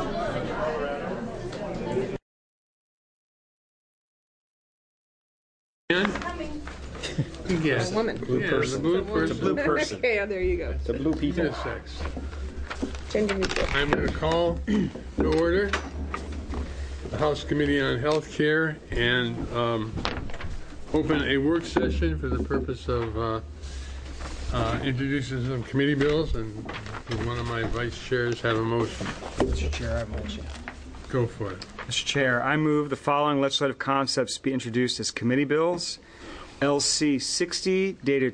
Yes. Woman. Blue person. The blue person. It's a blue person. Okay, yeah, there you go. The blue people. Intersex. Changing the I'm going to call to order the House Committee on Health Care and open a work session for the purpose of introducing some committee bills, and one of my vice chairs have a motion. Mr. Chair, I have a motion. Go for it. Mr. Chair, I move the following legislative concepts be introduced as committee bills. LC 60, dated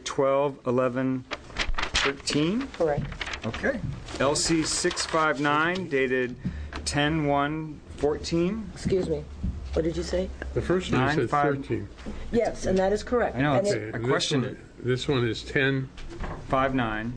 12/11/13. correct. Okay. LC 659, dated 10/1/14. Excuse me. What did you say? The first one said 13. Yes, and that is correct. I know, And it's- I questioned it. This one is 10. 59.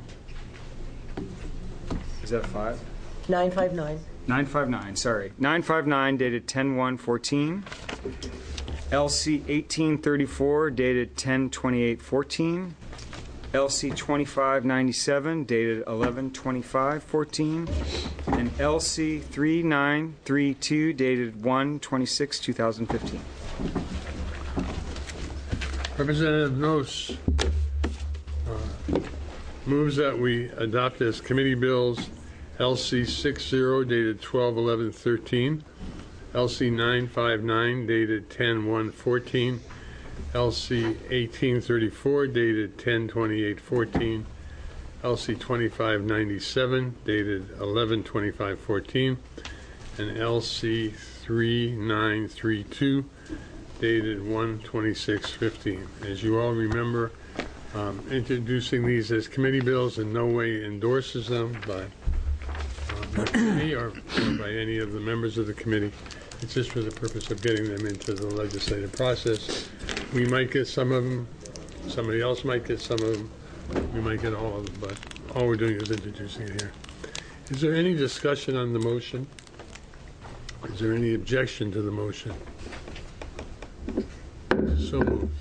Is that 5? 959. 959, sorry. 959, dated 10/1/14. LC 1834, dated 10/28/14. LC 2597, dated 11/25/14. And LC 3932, dated 1/26/2015. Representative Noce moves that we adopt as committee bills LC 60 dated 12/11/13, LC 959 dated 10/1/14, LC 1834 dated 10/28/14, LC 2597 dated 11/25/14, and LC 3932 dated 1/26/15. As you all remember, introducing these as committee bills in no way endorses them by me or by any of the members of the committee. It's just for the purpose of getting them into the legislative process. We might get some of them, somebody else might get some of them, we might get all of them, but all we're doing is introducing it here. Is there any discussion on the motion? Is there any objection to the motion? So moved.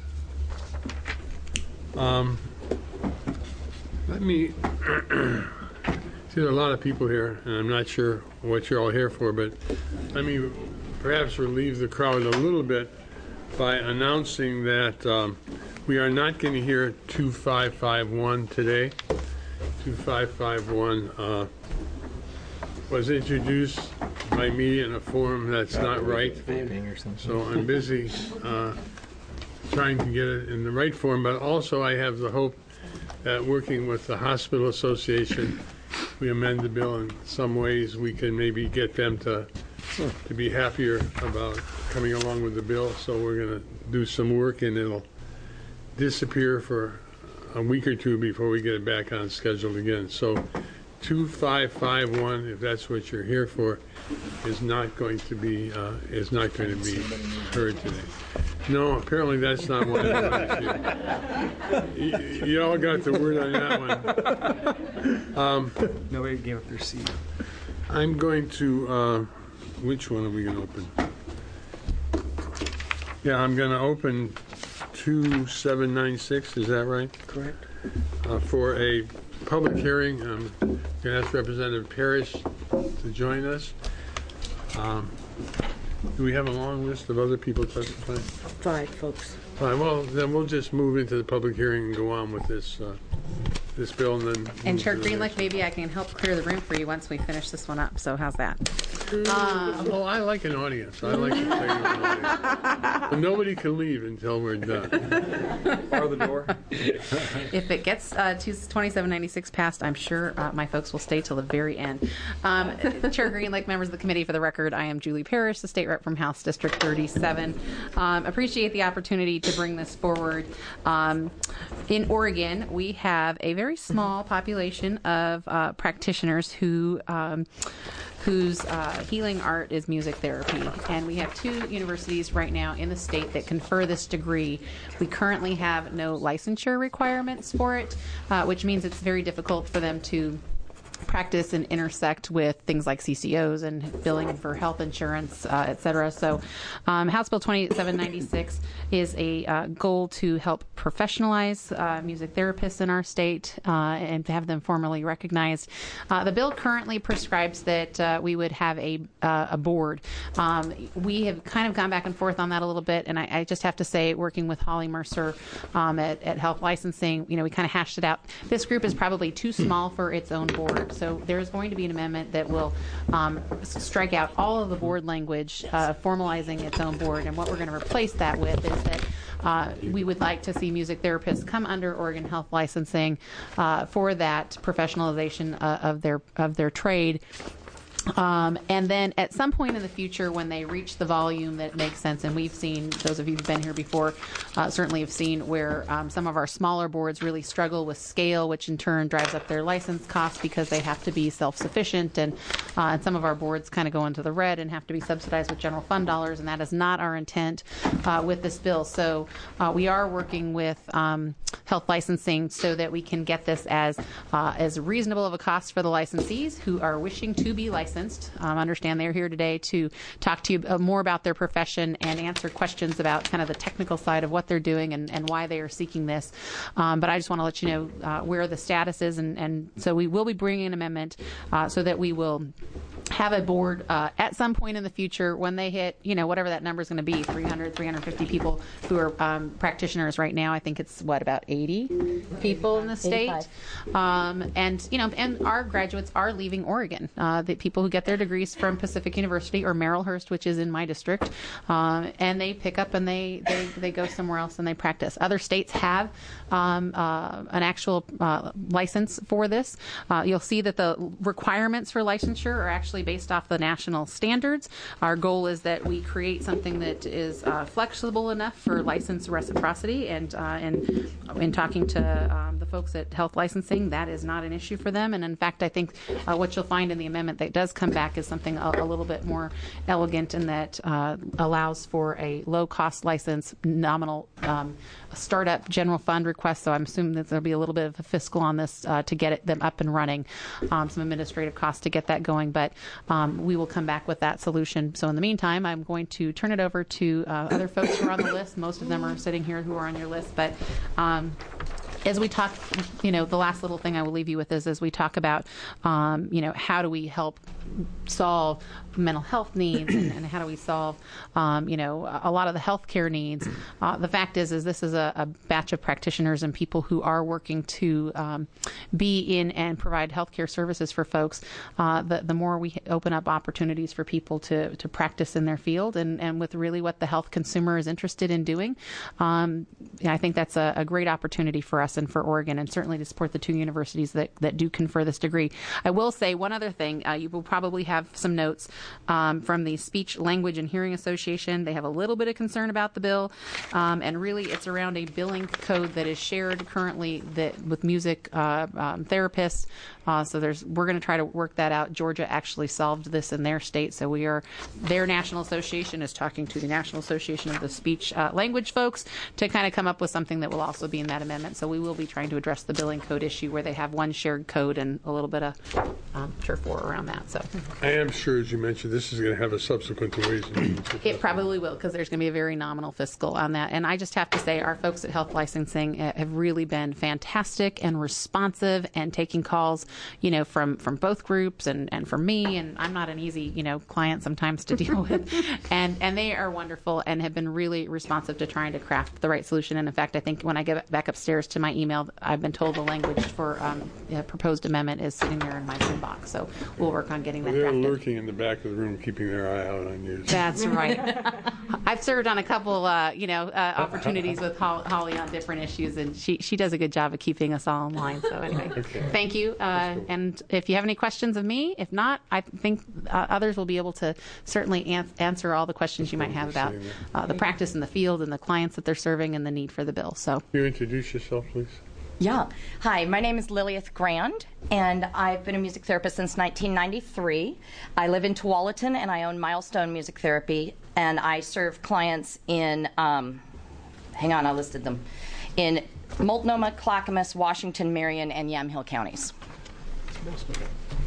Let me see, there are a lot of people here, and I'm not sure what you're all here for, but let me perhaps relieve the crowd a little bit by announcing that we are not going to hear 2551 today. 2551 was introduced by me in a form that's not right. So I'm busy trying to get it in the right form, but also I have the hope that working with the Hospital Association, we amend the bill in some ways, we can maybe get them to be happier about coming along with the bill. So we're going to do some work, and it'll disappear for a week or two before we get it back on schedule again. So 2551, if that's what you're here for, is not going to be heard today. No, apparently that's not what it is. You all got the word on that one. Nobody gave up their seat. I'm going to, which one are we going to open? Yeah, I'm going to open 2796, is that right? Correct. For a public hearing. I'm going to ask Representative Parrish to join us. Do we have a long list of other people testifying? 5 folks. All right, well, then we'll just move into the public hearing and go on with this this bill, and then... And Chair Greenlick, maybe I can help clear the room for you once we finish this one up. So how's that? Oh, I like an audience. I like to play with an audience. But nobody can leave until we're done. Bar the door. If it gets 2796 passed, I'm sure my folks will stay till the very end. Chair Greenlick, members of the committee, for the record, I am Julie Parrish, the state rep from House District 37. Appreciate the opportunity to bring this forward. In Oregon, we have a very small population of practitioners whose healing art is music therapy. And we have 2 universities right now in the state that confer this degree. We currently have no licensure requirements for it, which means it's very difficult for them to practice and intersect with things like CCOs and billing for health insurance, et cetera. So House Bill 2796 is a goal to help professionalize music therapists in our state and to have them formally recognized. The bill currently prescribes that we would have a board. We have kind of gone back and forth on that a little bit, and I just have to say, working with Holly Mercer at Health Licensing, we kind of hashed it out. This group is probably too small for its own board, so there's going to be an amendment that will strike out all of the board language, formalizing its own board, and what we're going to replace that with is that we would like to see music therapists come under Oregon Health Licensing for that professionalization of their trade. And then at some point in the future, when they reach the volume that makes sense, and we've seen, those of you who've been here before certainly have seen where some of our smaller boards really struggle with scale, which in turn drives up their license costs because they have to be self-sufficient, and some of our boards kind of go into the red and have to be subsidized with general fund dollars, and that is not our intent with this bill. So we are working with Health Licensing so that we can get this as reasonable of a cost for the licensees who are wishing to be licensed. Understand they're here today to talk to you more about their profession and answer questions about kind of the technical side of what they're doing and why they are seeking this. But I just want to let you know where the status is, and so we will be bringing an amendment so that we will have a board at some point in the future when they hit, whatever that number is going to be, 300, 350 people who are practitioners right now. I think it's, about 80 people in the state. And our graduates are leaving Oregon. The people who get their degrees from Pacific University or Merrillhurst, which is in my district, and they pick up and they go somewhere else and they practice. Other states have an actual license for this. You'll see that the requirements for licensure are actually based off the national standards. Our goal is that we create something that is flexible enough for license reciprocity, and in talking to the folks at Health Licensing, that is not an issue for them. And in fact, I think what you'll find in the amendment that does come back is something a little bit more elegant, and that allows for a low-cost license, nominal startup general fund request. So I'm assuming that there'll be a little bit of a fiscal on this to get them up and running, some administrative costs to get that going, but we will come back with that solution. So in the meantime, I'm going to turn it over to other folks who are on the list. Most of them are sitting here who are on your list, but as we talk, the last little thing I will leave you with is as we talk about, how do we help solve mental health needs and how do we solve, a lot of the healthcare needs. The fact is this is a batch of practitioners and people who are working to be in and provide healthcare services for folks. The more we open up opportunities for people to practice in their field and with really what the health consumer is interested in doing, I think that's a great opportunity for us and for Oregon, and certainly to support the two universities that do confer this degree. I will say one other thing. You will probably have some notes from the Speech, Language, and Hearing Association. They have a little bit of concern about the bill, and really it's around a billing code that is shared currently with music therapists. So we're going to try to work that out. Georgia actually solved this in their state, so their national association is talking to the National Association of the Speech Language folks to kind of come up with something that will also be in that amendment. So we will be trying to address the billing code issue where they have one shared code and a little bit of turf war around that. So I am sure, as you mentioned, this is going to have a subsequent Ways and Means. It probably will, because there's going to be a very nominal fiscal on that. And I just have to say, our folks at Health Licensing have really been fantastic and responsive and taking calls, from both groups and from me. And I'm not an easy, client sometimes to deal with. And they are wonderful and have been really responsive to trying to craft the right solution. And in fact, I think when I get back upstairs to my email, I've been told the language for a proposed amendment is sitting there in my inbox. So we'll work on getting that They're drafted. lurking in the back of the room, keeping their eye out on you. That's right. I've served on a couple, opportunities with Holly on different issues, and she does a good job of keeping us all in line. So anyway, Thank you. And if you have any questions of me, if not, I think others will be able to certainly answer all the questions you might have about the practice in the field and the clients that they're serving and the need for the bill. So, Can you introduce yourself, please? Yeah. Hi, my name is Lilith Grand, and I've been a music therapist since 1993. I live in Tualatin, and I own Milestone Music Therapy, and I serve clients in, hang on, I listed them, in Multnomah, Clackamas, Washington, Marion, and Yamhill counties.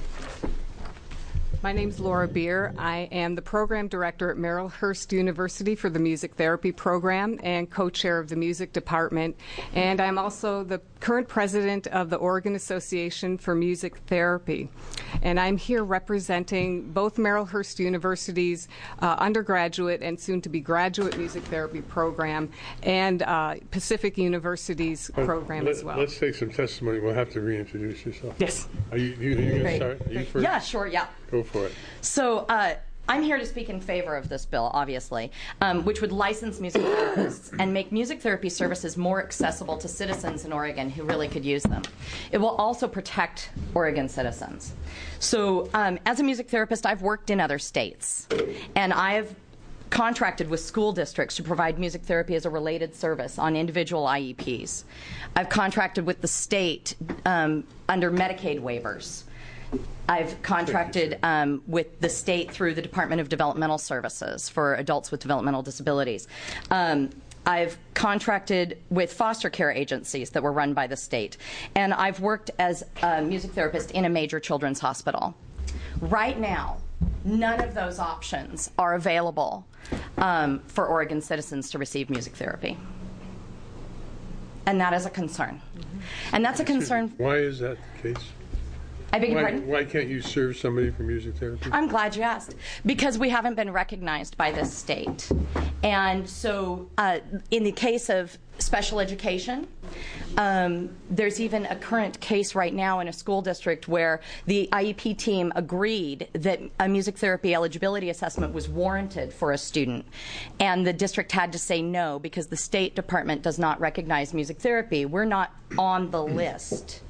My name's Laura Beer. I am the program director at Marylhurst University for the music therapy program and co-chair of the music department. And I'm also the current president of the Oregon Association for Music Therapy. And I'm here representing both Marylhurst University's undergraduate and soon-to-be graduate music therapy program and Pacific University's program as well. Let's take some testimony. We'll have to reintroduce yourself. Yes. Are you going to start? Are you first? Yeah, sure, yeah. Go for it. So I'm here to speak in favor of this bill, obviously, which would license music therapists and make music therapy services more accessible to citizens in Oregon who really could use them. It will also protect Oregon citizens. So as a music therapist, I've worked in other states, and I've contracted with school districts to provide music therapy as a related service on individual IEPs. I've contracted with the state under Medicaid waivers. I've contracted with the state through the Department of Developmental Services for adults with developmental disabilities. I've contracted with foster care agencies that were run by the state. And I've worked as a music therapist in a major children's hospital. Right now, none of those options are available for Oregon citizens to receive music therapy. And that is a concern. And that's a concern. Why is that the case? I beg your pardon? Why can't you serve somebody for music therapy? I'm glad you asked. Because we haven't been recognized by this state. And so in the case of special education, there's even a current case right now in a school district where the IEP team agreed that a music therapy eligibility assessment was warranted for a student. And the district had to say no because the State Department does not recognize music therapy. We're not on the list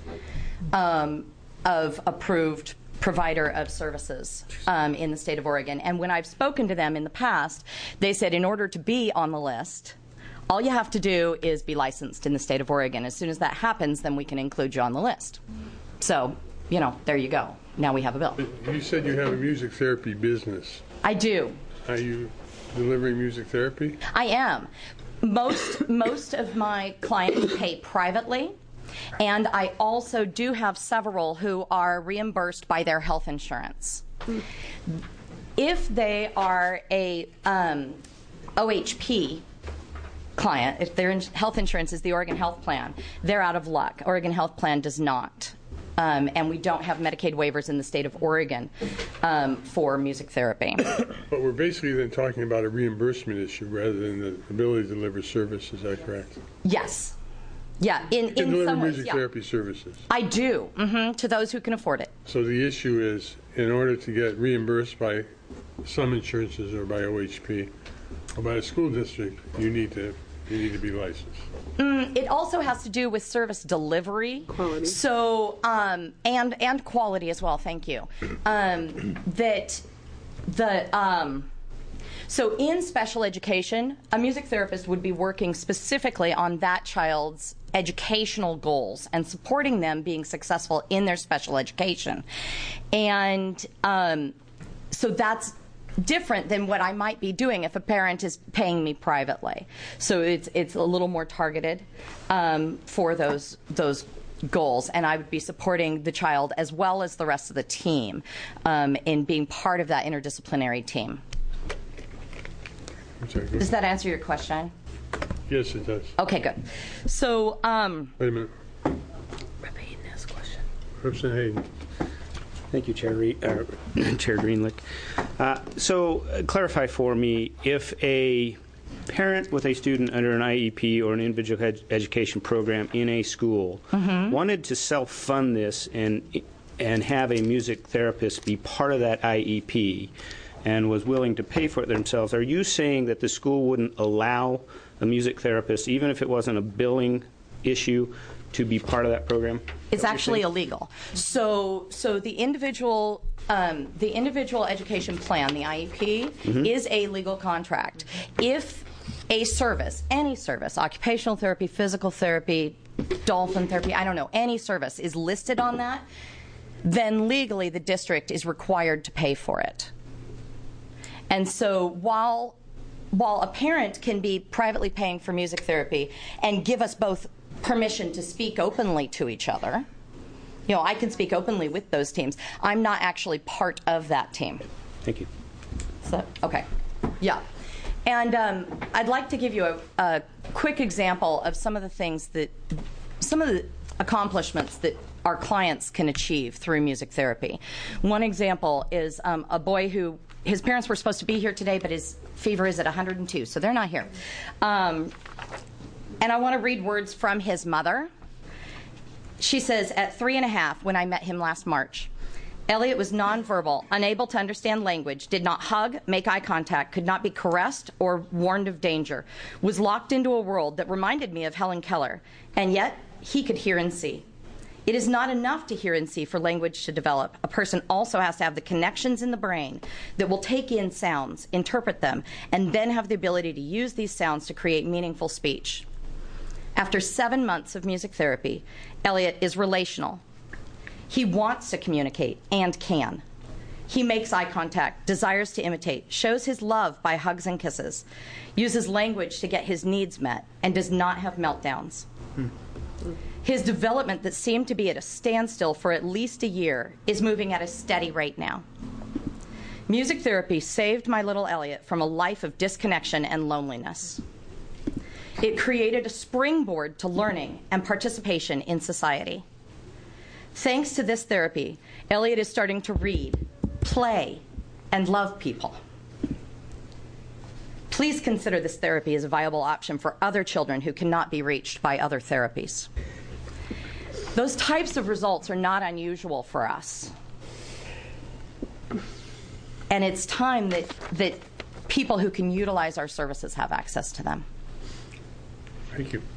of approved provider of services in the state of Oregon. And when I've spoken to them in the past, they said in order to be on the list, all you have to do is be licensed in the state of Oregon. As soon as that happens, then we can include you on the list. So, you know, there you go. Now we have a bill. You said you have a music therapy business. I do. Are you delivering music therapy? I am. Most of my clients pay privately. And I also do have several who are reimbursed by their health insurance. If they are a OHP client, if their health insurance is the Oregon Health Plan, they're out of luck. Oregon Health Plan does not. And we don't have Medicaid waivers in the state of Oregon for music therapy. But we're basically then talking about a reimbursement issue rather than the ability to deliver service. Is that correct? Yes. Yeah, in deliver some ways, music yeah. therapy services. I do, to those who can afford it. So the issue is, in order to get reimbursed by some insurances or by OHP or by a school district, you need to be licensed. It also has to do with service delivery. Quality. So, and quality as well. Thank you. So in special education, a music therapist would be working specifically on that child's educational goals and supporting them being successful in their special education. And so that's different than what I might be doing if a parent is paying me privately. So it's a little more targeted for those goals, and I would be supporting the child as well as the rest of the team in being part of that interdisciplinary team. I'm sorry, Does that answer your question? Yes, it does. Okay, good. So, Wait a minute. Representative Hayden. Thank you, Chair Greenlick. Clarify for me, if a parent with a student under an IEP or an individual education program in a school wanted to self-fund this and have a music therapist be part of that IEP and was willing to pay for it themselves, are you saying that the school wouldn't allow a music therapist, even if it wasn't a billing issue, to be part of that program? It's actually illegal. So the individual education plan, the IEP, is a legal contract. If a service, any service, occupational therapy, physical therapy, dolphin therapy, I don't know, any service is listed on that, then legally the district is required to pay for it. And so while a parent can be privately paying for music therapy and give us both permission to speak openly to each other, You know, I can speak openly with those teams. I'm not actually part of that team. Thank you. So, okay. Yeah. And I'd like to give you a quick example of some of the accomplishments that our clients can achieve through music therapy. One example is a boy who, his parents were supposed to be here today, but his fever is at 102, so they're not here. And I want to read words from his mother. She says, at 3.5, when I met him last March, Elliot was nonverbal, unable to understand language, did not hug, make eye contact, could not be caressed or warned of danger, was locked into a world that reminded me of Helen Keller, and yet he could hear and see. It is not enough to hear and see for language to develop. A person also has to have the connections in the brain that will take in sounds, interpret them, and then have the ability to use these sounds to create meaningful speech. After 7 months of music therapy, Elliot is relational. He wants to communicate and can. He makes eye contact, desires to imitate, shows his love by hugs and kisses, uses language to get his needs met, and does not have meltdowns. His development that seemed to be at a standstill for at least a year is moving at a steady rate now. Music therapy saved my little Elliot from a life of disconnection and loneliness. It created a springboard to learning and participation in society. Thanks to this therapy, Elliot is starting to read, play, and love people. Please consider this therapy as a viable option for other children who cannot be reached by other therapies. Those types of results are not unusual for us. And it's time that people who can utilize our services have access to them. Thank you.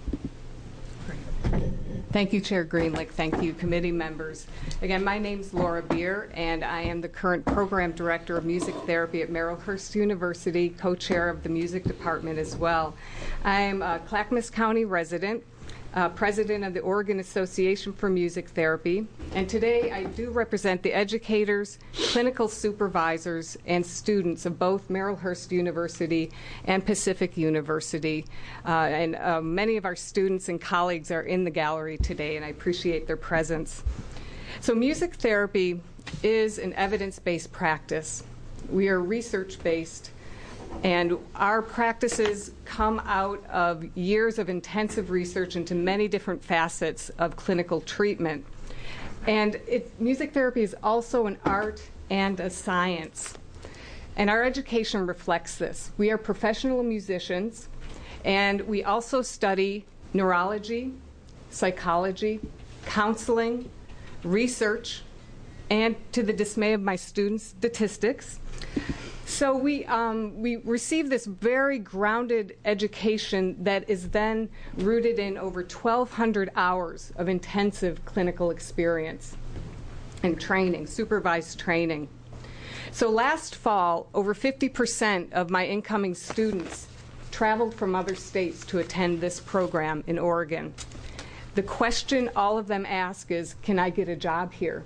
Thank you, Chair Greenlick. Thank you, committee members. Again, my name's Laura Beer, and I am the current program director of music therapy at Marylhurst University, co-chair of the music department as well. I'm a Clackamas County resident, president of the Oregon Association for Music Therapy, and today I do represent the educators, clinical supervisors, and students of both Marylhurst University and Pacific University. And many of our students and colleagues are in the gallery today, and I appreciate their presence. So music therapy is an evidence-based practice. We are research-based, and our practices come out of years of intensive research into many different facets of clinical treatment. And music therapy is also an art and a science. And our education reflects this. We are professional musicians, and we also study neurology, psychology, counseling, research, and, to the dismay of my students, statistics. So we receive this very grounded education that is then rooted in over 1,200 hours of intensive clinical experience and training, supervised training. So last fall, over 50% of my incoming students traveled from other states to attend this program in Oregon. The question all of them ask is, can I get a job here?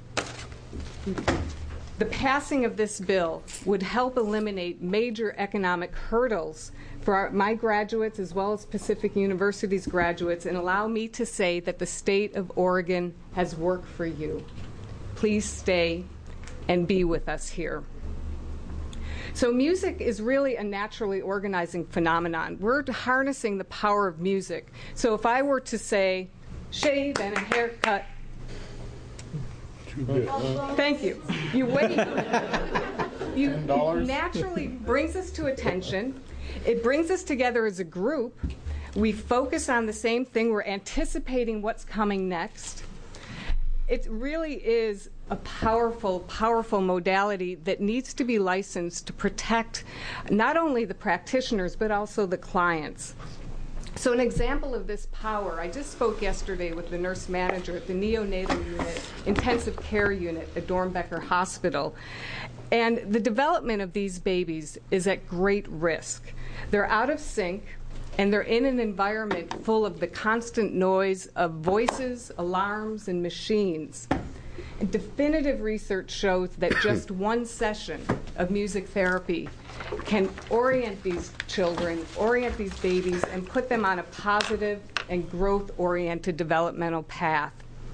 The passing of this bill would help eliminate major economic hurdles for my graduates as well as Pacific University's graduates and allow me to say that the state of Oregon has work for you. Please stay and be with us here. So music is really a naturally organizing phenomenon. We're harnessing the power of music. So if I were to say, shave and a haircut, thank you. You wait. It naturally brings us to attention. It brings us together as a group. We focus on the same thing. We're anticipating what's coming next. It really is a powerful, powerful modality that needs to be licensed to protect not only the practitioners but also the clients. So an example of this power, I just spoke yesterday with the nurse manager at the neonatal unit, intensive care unit at Dornbecker Hospital. And the development of these babies is at great risk. They're out of sync, and they're in an environment full of the constant noise of voices, alarms, and machines. And definitive research shows that just one session of music therapy can orient these children, orient these babies, and put them on a positive and growth-oriented developmental path.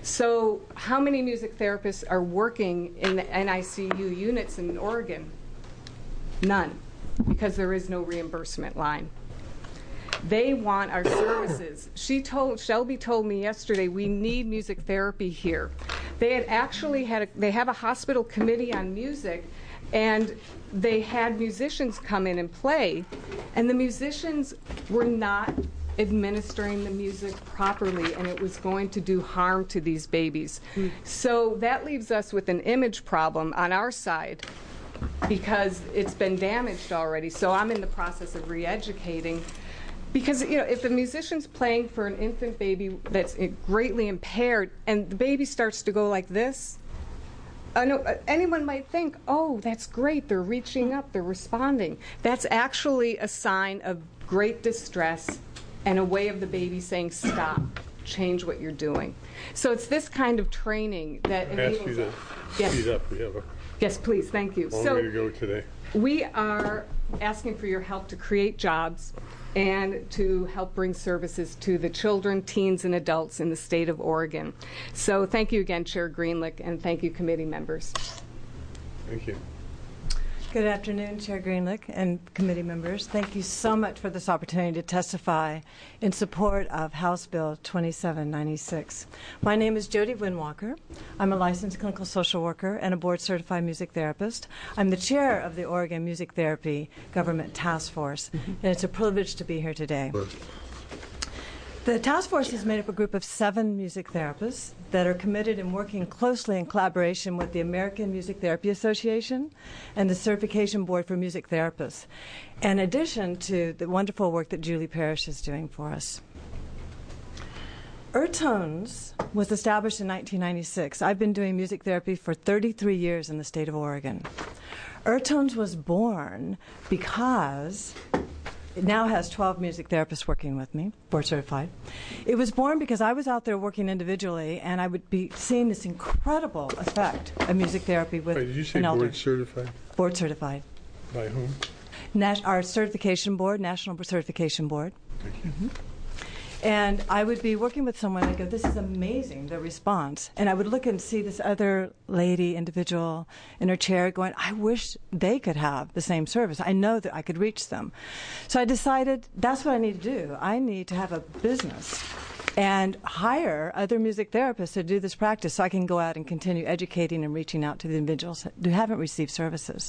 So how many music therapists are working in the NICU units in Oregon? None, because there is no reimbursement line. They want our services. Shelby told me yesterday, we need music therapy here. They had actually they have a hospital committee on music, and they had musicians come in and play, and the musicians were not administering the music properly, and it was going to do harm to these babies. So that leaves us with an image problem on our side, because it's been damaged already. So I'm in the process of re-educating. Because, you know, if the musician's playing for an infant baby that's greatly impaired and the baby starts to go like this, anyone might think, oh, that's great, they're reaching up, they're responding. That's actually a sign of great distress and a way of the baby saying, stop, change what you're doing. So it's this kind of training that enables Ask you to Yes. speed up. We have a Yes, please, thank you. long way to go today. We are asking for your help to create jobs and to help bring services to the children, teens, and adults in the state of Oregon. So thank you again, Chair Greenlick, and thank you, committee members. Thank you. Good afternoon, Chair Greenlick and committee members. Thank you so much for this opportunity to testify in support of House Bill 2796. My name is Jody Winwalker. I'm a licensed clinical social worker and a board-certified music therapist. I'm the chair of the Oregon Music Therapy Government Task Force, and it's a privilege to be here today. The task force is made up of a group of 7 music therapists that are committed and working closely in collaboration with the American Music Therapy Association and the Certification Board for Music Therapists, in addition to the wonderful work that Julie Parrish is doing for us. Tones was established in 1996. I've been doing music therapy for 33 years in the state of Oregon. Tones was born because it now has 12 music therapists working with me, board certified. It was born because I was out there working individually, and I would be seeing this incredible effect of music therapy with Wait, did you say an elder. board certified? Board certified. By whom? Our certification board, National Certification Board. Thank you. And I would be working with someone and go, this is amazing, the response. And I would look and see this other lady, individual, in her chair going, I wish they could have the same service. I know that I could reach them. So I decided that's what I need to do. I need to have a business and hire other music therapists to do this practice so I can go out and continue educating and reaching out to the individuals who haven't received services.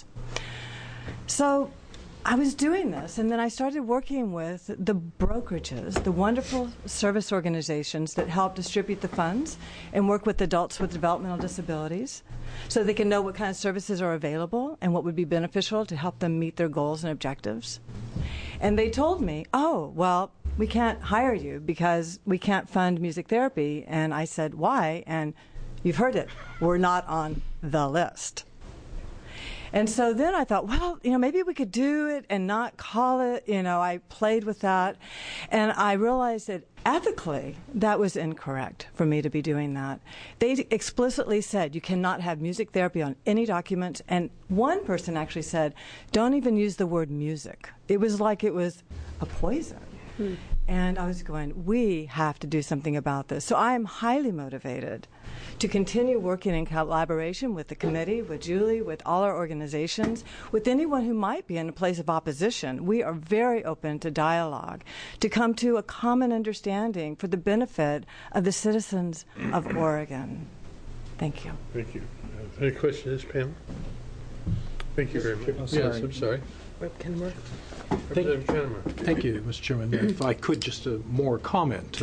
So I was doing this, and then I started working with the brokerages, the wonderful service organizations that help distribute the funds and work with adults with developmental disabilities so they can know what kind of services are available and what would be beneficial to help them meet their goals and objectives. And they told me, oh, well, we can't hire you because we can't fund music therapy. And I said, why? And you've heard it, we're not on the list. And so then I thought, well, maybe we could do it and not call it. I played with that. And I realized that ethically, that was incorrect for me to be doing that. They explicitly said you cannot have music therapy on any document. And one person actually said, don't even use the word music. It was like it was a poison. And I was going, we have to do something about this. So I am highly motivated to continue working in collaboration with the committee, with Julie, with all our organizations, with anyone who might be in a place of opposition. We are very open to dialogue, to come to a common understanding for the benefit of the citizens of Oregon. Thank you. Thank you. Any questions, panel? Thank you very much. Yes, I'm sorry. Kenmore? Representative Kenmore. Thank you, Mr. Chairman. If I could, just a more comment.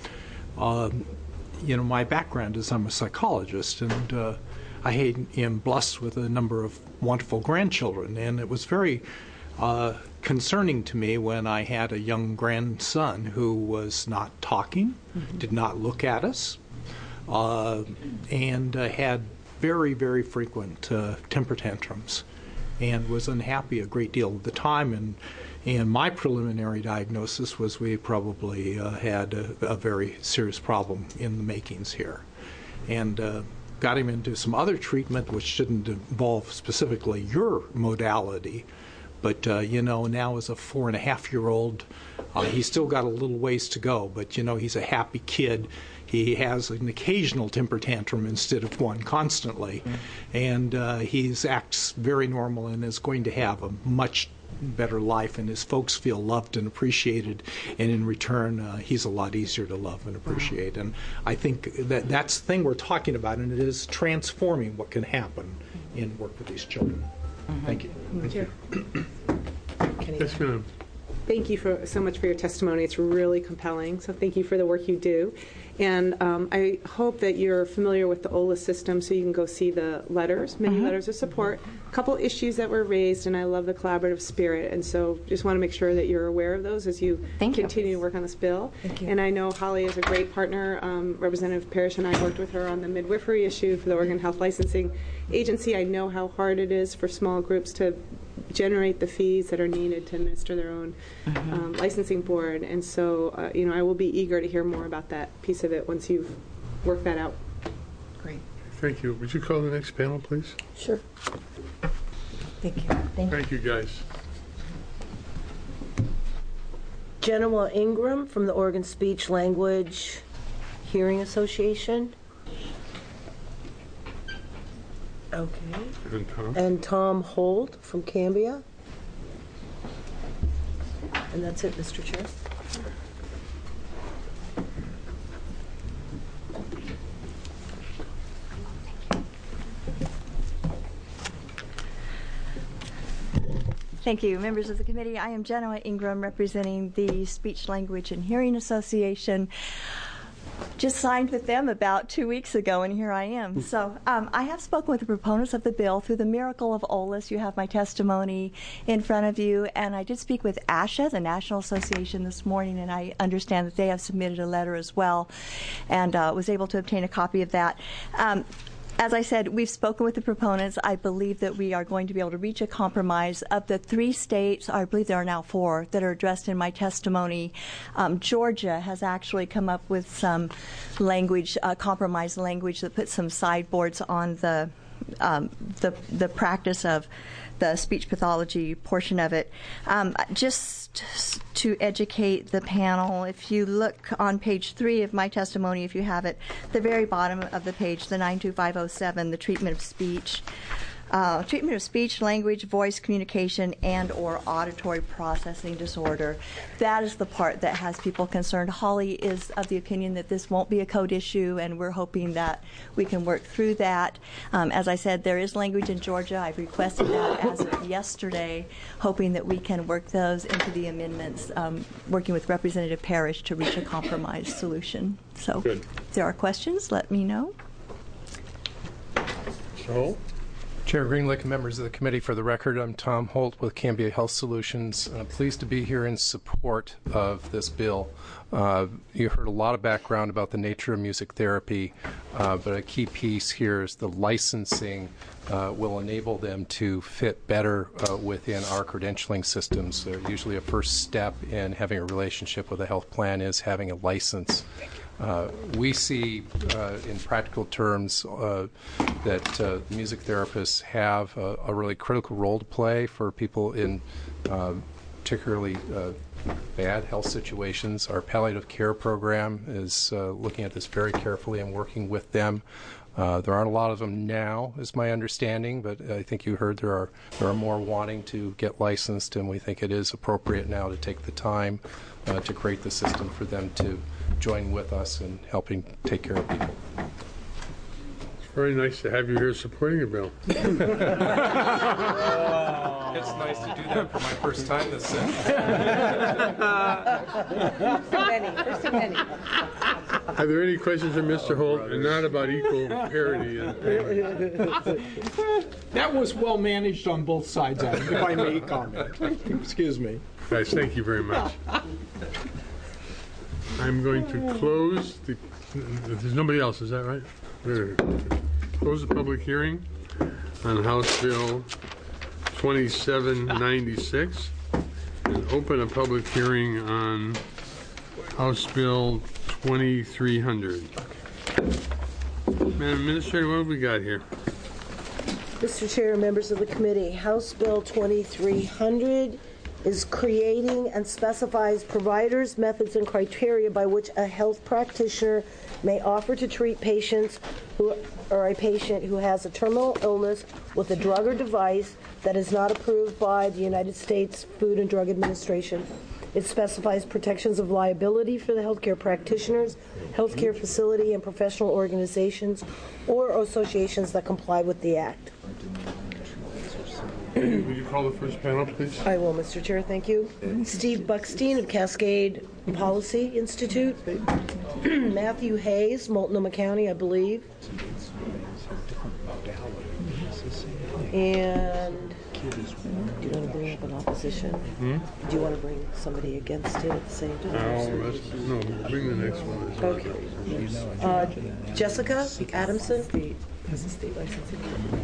My background is I'm a psychologist, and I am blessed with a number of wonderful grandchildren, and it was very concerning to me when I had a young grandson who was not talking, did not look at us, and had very, very frequent temper tantrums, and was unhappy a great deal of the time. And my preliminary diagnosis was we probably had a very serious problem in the makings here. And got him into some other treatment, which didn't involve specifically your modality. But, now as a 4.5-year-old, he's still got a little ways to go. But, he's a happy kid. he has an occasional temper tantrum instead of one constantly. And he acts very normal and is going to have a much better life, and his folks feel loved and appreciated, and in return he's a lot easier to love and appreciate. And I think that's the thing we're talking about, and it is transforming what can happen in work with these children. Thank you. Yes, ma'am. Thank you so much for your testimony. It's really compelling, so thank you for the work you do. And I hope that you're familiar with the OLA system so you can go see the letters, many letters of support, a couple issues that were raised, and I love the collaborative spirit. And so just want to make sure that you're aware of those as you continue to work on this bill. Thank you. And I know Holly is a great partner. Representative Parrish and I worked with her on the midwifery issue for the Oregon Health Licensing Agency. I know how hard it is for small groups to generate the fees that are needed to administer their own licensing board. And so, I will be eager to hear more about that piece of it once you've worked that out. Great. Thank you. Would you call the next panel, please? Sure. Thank you. Thank you, guys. Genoa Ingram from the Oregon Speech Language Hearing Association. Okay. And Tom? And Tom Holt from Cambia. And that's it, Mr. Chair. Thank you. Members of the committee, I am Genoa Ingram representing the Speech, Language, and Hearing Association. Just signed with them about 2 weeks ago, and here I am. So I have spoken with the proponents of the bill. Through the miracle of OLAS, you have my testimony in front of you, and I did speak with ASHA, the National Association, this morning, and I understand that they have submitted a letter as well, and was able to obtain a copy of that. As I said, we've spoken with the proponents. I believe that we are going to be able to reach a compromise. Of the 3 states, I believe there are now 4 that are addressed in my testimony. Georgia has actually come up with some language, compromise language that puts some sideboards on the practice of the speech pathology portion of it. Just to educate the panel, if you look on page 3 of my testimony, if you have it, the very bottom of the page, the 92507, the treatment of speech. Treatment of speech, language, voice, communication, and or auditory processing disorder. That is the part that has people concerned. Holly is of the opinion that this won't be a code issue, and we're hoping that we can work through that. As I said, there is language in Georgia. I've requested that as of yesterday, hoping that we can work those into the amendments, working with Representative Parrish to reach a compromise solution. So if there are questions, let me know. So? Chair Greenlick and members of the committee, for the record, I'm Tom Holt with Cambia Health Solutions, and I'm pleased to be here in support of this bill. You heard a lot of background about the nature of music therapy, but a key piece here is the licensing will enable them to fit better within our credentialing systems. Usually a first step in having a relationship with a health plan is having a license. We see, in practical terms, that music therapists have a really critical role to play for people in particularly bad health situations. Our palliative care program is looking at this very carefully and working with them. There aren't a lot of them now, is my understanding, but I think you heard there are more wanting to get licensed, and we think it is appropriate now to take the time to create the system for them to join with us in helping take care of people. It's very nice to have you here supporting the bill. It's nice to do that for my first time this Many. Are there any questions of Mr. Holt, and not about equal parity? That was well managed on both sides, Adam, if I may comment. Excuse me. Guys, thank you very much. I'm going to close the... There's nobody else, is that right? Close the public hearing on House Bill 2796 and open a public hearing on House Bill 2300. Madam Administrator, what have we got here? Mr. Chair, members of the committee, House Bill 2300 is creating and specifies providers, methods, and criteria by which a health practitioner may offer to treat patients or a patient who has a terminal illness with a drug or device that is not approved by the United States Food and Drug Administration. It specifies protections of liability for the healthcare practitioners, healthcare facility, and professional organizations or associations that comply with the Act. Will you call the first panel, please? I will, Mr. Chair. Thank you. Steve Buckstein of Cascade Policy Institute. Matthew Hayes, Multnomah County, I believe. And do you want to bring up an opposition? Do you want to bring somebody against it at the same time? No, bring the next one. Okay. Jessica Adamson. Has a state licensing.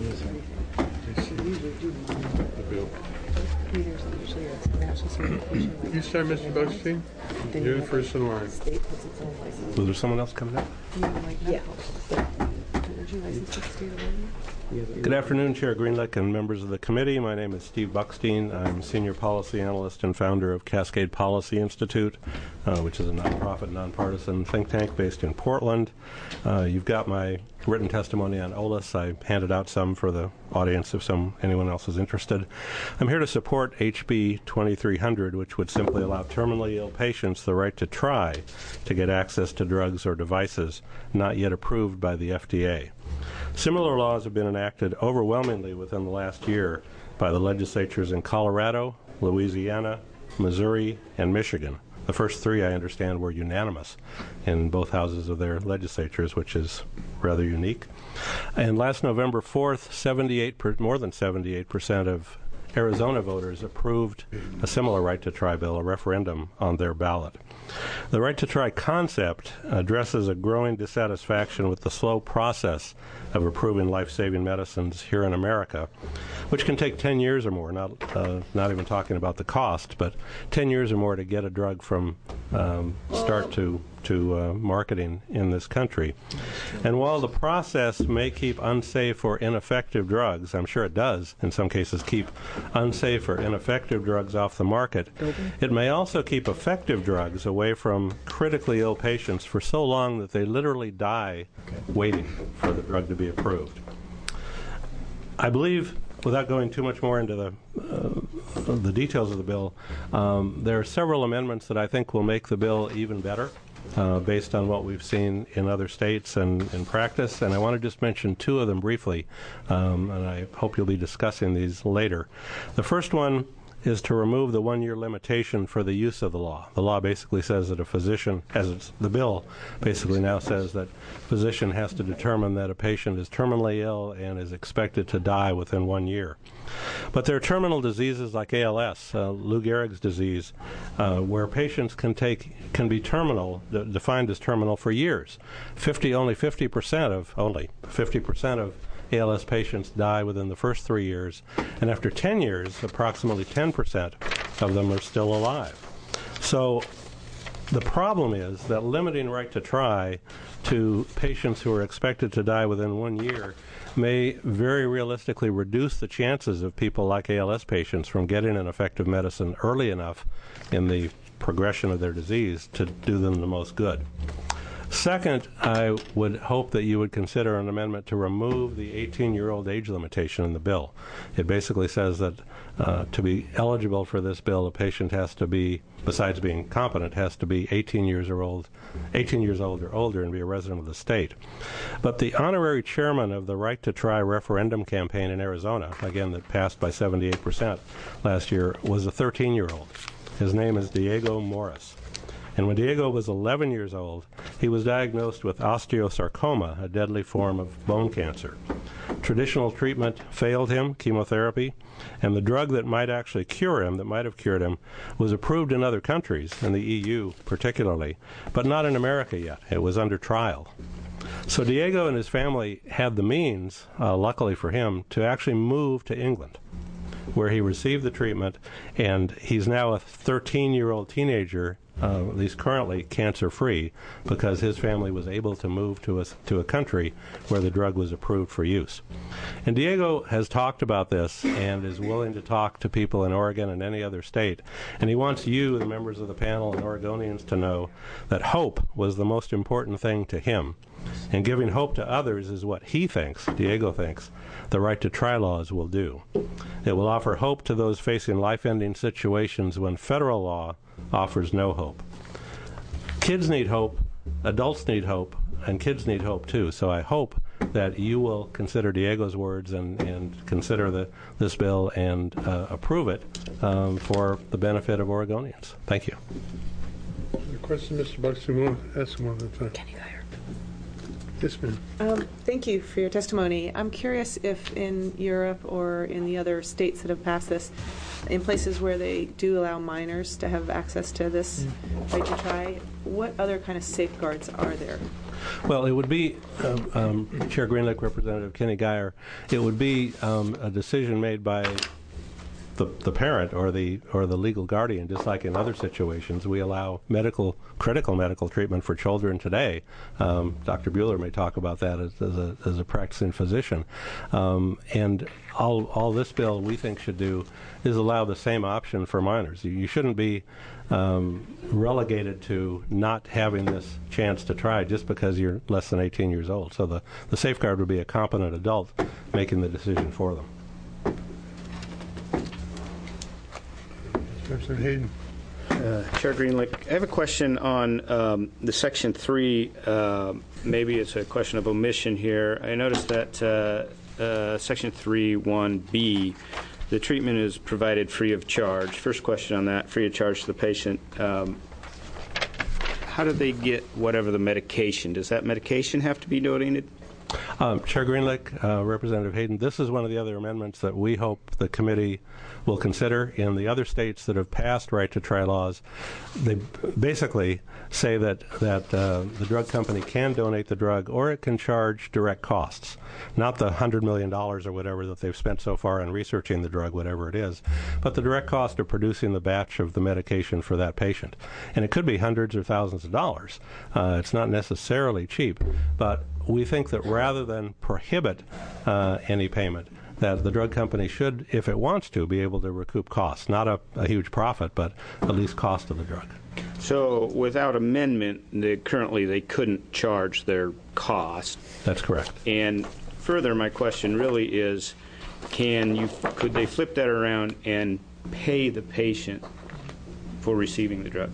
You start, Mr. Buckstein? You're the first in line. Was there someone else coming up? Yeah. Good afternoon, Chair Greenlick and members of the committee. My name is Steve Buckstein. I'm Senior Policy Analyst and founder of Cascade Policy Institute, which is a nonprofit, nonpartisan think tank based in Portland. You've got my written testimony on OLIS. I handed out some for the audience if anyone else is interested. I'm here to support HB 2300, which would simply allow terminally ill patients the right to try to get access to drugs or devices not yet approved by the FDA. Similar laws have been enacted overwhelmingly within the last year by the legislatures in Colorado, Louisiana, Missouri, and Michigan. The first three, I understand, were unanimous in both houses of their legislatures, which is rather unique. And last November 4th, more than 78% of Arizona voters approved a similar right to try bill, a referendum on their ballot. The right to try concept addresses a growing dissatisfaction with the slow process of approving life-saving medicines here in America, which can take 10 years or more, not even talking about the cost, but 10 years or more to get a drug from start to marketing in this country. And while the process may keep unsafe or ineffective drugs, I'm sure it does in some cases keep unsafe or ineffective drugs off the market, it may also keep effective drugs away from critically ill patients for so long that they literally die waiting for the drug to be approved. I believe, without going too much more into the details of the bill, there are several amendments that I think will make the bill even better. Based on what we've seen in other states and in practice. And I want to just mention two of them briefly, and I hope you'll be discussing these later. The first one is to remove the one-year limitation for the use of the law. The law basically says that a physician, the bill basically now says that a physician has to determine that a patient is terminally ill and is expected to die within 1 year. But there are terminal diseases like ALS, Lou Gehrig's disease, where patients can be terminal, defined as terminal for years. Only 50% of ALS patients die within the first 3 years, and after 10 years, approximately 10% of them are still alive. So the problem is that limiting right to try to patients who are expected to die within 1 year may very realistically reduce the chances of people like ALS patients from getting an effective medicine early enough in the progression of their disease to do them the most good. Second, I would hope that you would consider an amendment to remove the 18-year-old age limitation in the bill. It basically says that to be eligible for this bill, a patient has to be, besides being competent, has to be 18 years old or older and be a resident of the state. But the honorary chairman of the Right to Try referendum campaign in Arizona, again that passed by 78% last year, was a 13-year-old. His name is Diego Morris. And when Diego was 11 years old, he was diagnosed with osteosarcoma, a deadly form of bone cancer. Traditional treatment failed him, chemotherapy, and the drug that might actually cure him, that might have cured him, was approved in other countries, in the EU particularly, but not in America yet. It was under trial. So Diego and his family had the means, luckily for him, to actually move to England. where he received the treatment, and he's now a 13-year-old teenager, at least currently cancer-free, because his family was able to move to a country where the drug was approved for use. And Diego has talked about this and is willing to talk to people in Oregon and any other state. And he wants you, the members of the panel, and Oregonians to know that hope was the most important thing to him. And giving hope to others is what he thinks, Diego thinks, the right to try laws will do. It will offer hope to those facing life-ending situations when federal law offers no hope. Kids need hope, adults need hope, and kids need hope too. So I hope that you will consider Diego's words and consider this bill and approve it for the benefit of Oregonians. Thank you. A question, Mr. Buxton, we'll ask one at a time. Kenny Geyer. Yes, ma'am. Thank you for your testimony. I'm curious if in Europe or in the other states that have passed this, in places where they do allow minors to have access to this right to try, what other kind of safeguards are there? Well, it would be, Chair Greenlick, Representative Kenny Geyer, it would be a decision made by the parent or the legal guardian, just like in other situations. We allow critical medical treatment for children today. Dr. Bueller may talk about that as a practicing physician. And all this bill we think should do is allow the same option for minors. You shouldn't be relegated to not having this chance to try just because you're less than 18 years old. So the safeguard would be a competent adult making the decision for them. Representative Hayden. Chair Greenlick, I have a question on the Section 3. Maybe it's a question of omission here. I noticed that Section 3(1)(b), the treatment is provided free of charge. First question on that, free of charge to the patient. How do they get whatever the medication? Does that medication have to be donated? Chair Greenlick, Representative Hayden, this is one of the other amendments that we hope the committee will consider. In the other states that have passed right to try laws, they basically say that the drug company can donate the drug or it can charge direct costs, not the $100 million or whatever that they've spent so far in researching the drug, whatever it is, but the direct cost of producing the batch of the medication for that patient. And it could be hundreds or thousands of dollars. It's not necessarily cheap, but we think that rather than prohibit any payment, that the drug company should, if it wants to, be able to recoup costs. Not a huge profit, but at least cost of the drug. So without amendment, currently they couldn't charge their cost. That's correct. And further, my question really is, could they flip that around and pay the patient for receiving the drug?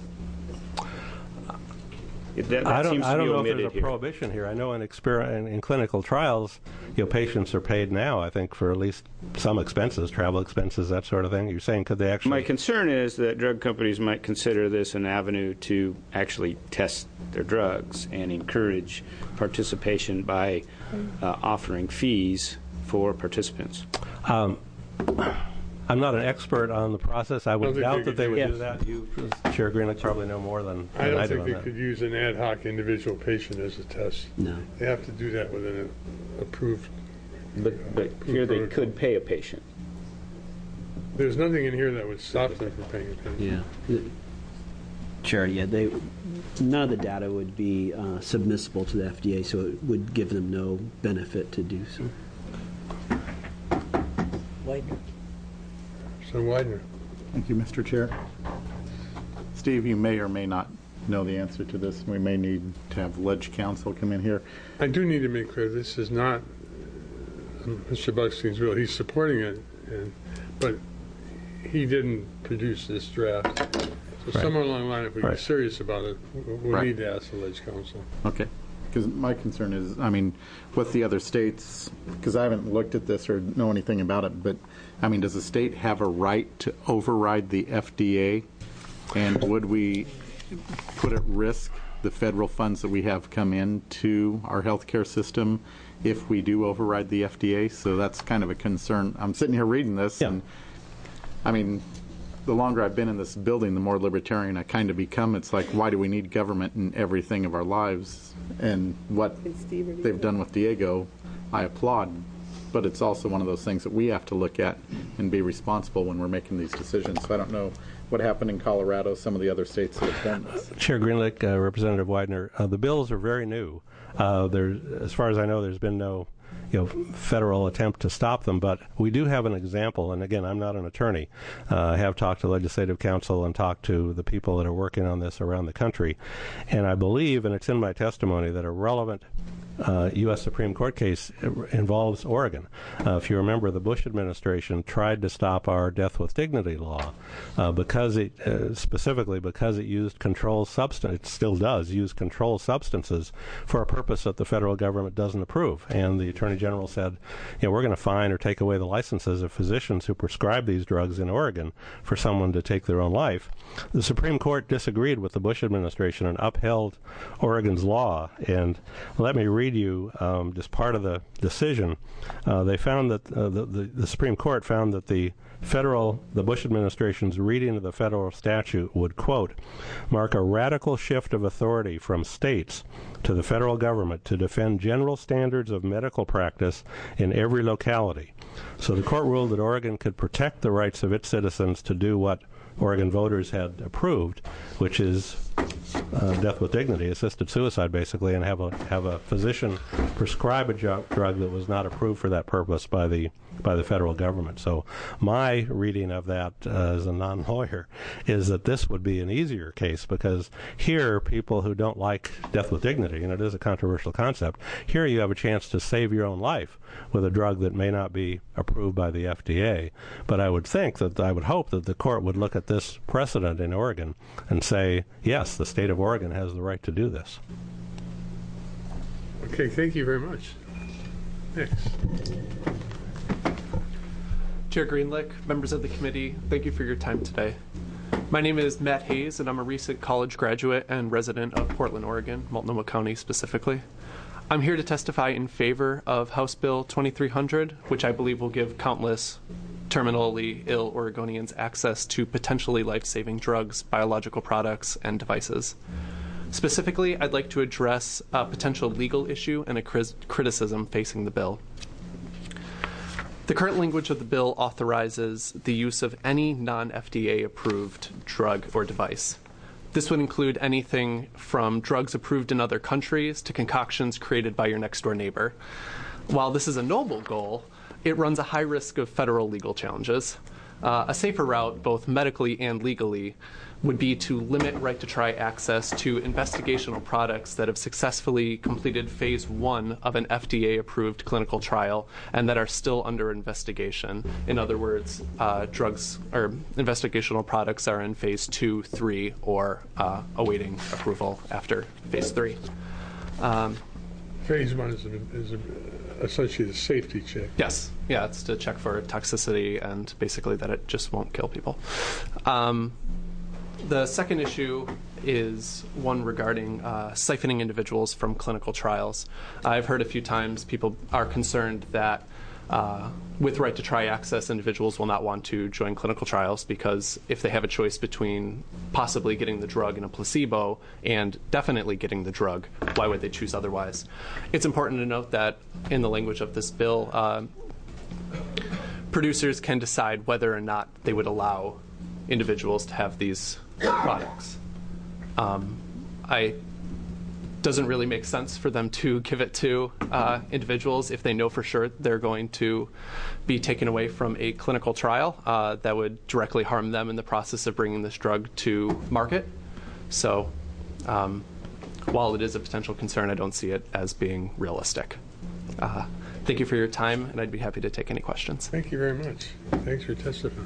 I don't know if there's a prohibition here. I know in clinical trials, patients are paid now, I think, for at least some expenses, travel expenses, that sort of thing. You're saying could they actually... My concern is that drug companies might consider this an avenue to actually test their drugs and encourage participation by offering fees for participants. I'm not an expert on the process. I would doubt that they would do that. You, Chair Greenlick, probably know more than I do on that. I don't think they could use an ad hoc individual patient as a test. No. They have to do that with an approved... But here they could pay a patient. There's nothing in here that would stop them from paying a patient. Yeah. Chair, none of the data would be submissible to the FDA, so it would give them no benefit to do so. Widener. So Widener. Thank you, Mr. Chair. Steve, you may or may not know the answer to this. We may need to have Ledge Counsel come in here. I do need to make clear this is not Mr. Buckstein's bill. He's supporting it, but he didn't produce this draft. So somewhere along the line, if we get serious about it, we'll need to ask the Ledge Counsel. Okay. Because my concern is, with the other states, because I haven't looked at this or know anything about it, but, does the state have a right to override the FDA? And would we put at risk the federal funds that we have come into our healthcare system if we do override the FDA? So that's kind of a concern. I'm sitting here reading this, and, the longer I've been in this building, the more libertarian I kind of become. It's like, why do we need government in everything of our lives? And what they've done with Diego, I applaud. But it's also one of those things that we have to look at and be responsible when we're making these decisions. So I don't know what happened in Colorado, some of the other states that have done this. Chair Greenlick, Representative Widener, the bills are very new. As far as I know, there's been no federal attempt to stop them, but we do have an example, and again, I'm not an attorney. I have talked to legislative counsel and talked to the people that are working on this around the country, and I believe, and it's in my testimony, that a relevant U.S. Supreme Court case involves Oregon. If you remember, the Bush administration tried to stop our death with dignity law specifically because it used controlled substance. It still does use controlled substances for a purpose that the federal government doesn't approve. And the Attorney General said, we're going to fine or take away the licenses of physicians who prescribe these drugs in Oregon for someone to take their own life. The Supreme Court disagreed with the Bush administration and upheld Oregon's law. And let me read you just part of the decision. They found that the Supreme Court found that the Bush administration's reading of the federal statute would, quote, mark a radical shift of authority from states to the federal government to defend general standards of medical practice in every locality. So the court ruled that Oregon could protect the rights of its citizens to do what Oregon voters had approved, which is death with dignity, assisted suicide, basically, and have a physician prescribe a drug that was not approved for that purpose by the federal government. So my reading of that as a non-lawyer is that this would be an easier case, because here people who don't like death with dignity, and it is a controversial concept, here you have a chance to save your own life with a drug that may not be approved by the FDA. But I would hope that the court would look at this precedent in Oregon and say, yes, the state of Oregon has the right to do this. Okay, thank you very much. Next. Chair Greenlick, members of the committee, thank you for your time today. My name is Matt Hayes, and I'm a recent college graduate and resident of Portland, Oregon, Multnomah County specifically. I'm here to testify in favor of House Bill 2300, which I believe will give countless terminally ill Oregonians access to potentially life-saving drugs, biological products, and devices. Specifically, I'd like to address a potential legal issue and a criticism facing the bill. The current language of the bill authorizes the use of any non-FDA approved drug or device. This would include anything from drugs approved in other countries to concoctions created by your next-door neighbor. While this is a noble goal, it runs a high risk of federal legal challenges. A safer route, both medically and legally, would be to limit right to try access to investigational products that have successfully completed phase 1 of an FDA-approved clinical trial and that are still under investigation. In other words, drugs or investigational products are in phase 2, 3, or awaiting approval after phase 3. Phase 1 is essentially the safety check. Yes. Yeah, it's to check for toxicity and basically that it just won't kill people. The second issue is one regarding siphoning individuals from clinical trials. I've heard a few times people are concerned that with right to try access, individuals will not want to join clinical trials because if they have a choice between possibly getting the drug in a placebo and definitely getting the drug, why would they choose otherwise? It's important to note that in the language of this bill, producers can decide whether or not they would allow individuals to have these products. It doesn't really make sense for them to give it to individuals if they know for sure they're going to be taken away from a clinical trial that would directly harm them in the process of bringing this drug to market. So while it is a potential concern, I don't see it as being realistic. Thank you for your time, and I'd be happy to take any questions. Thank you very much. Thanks for testifying.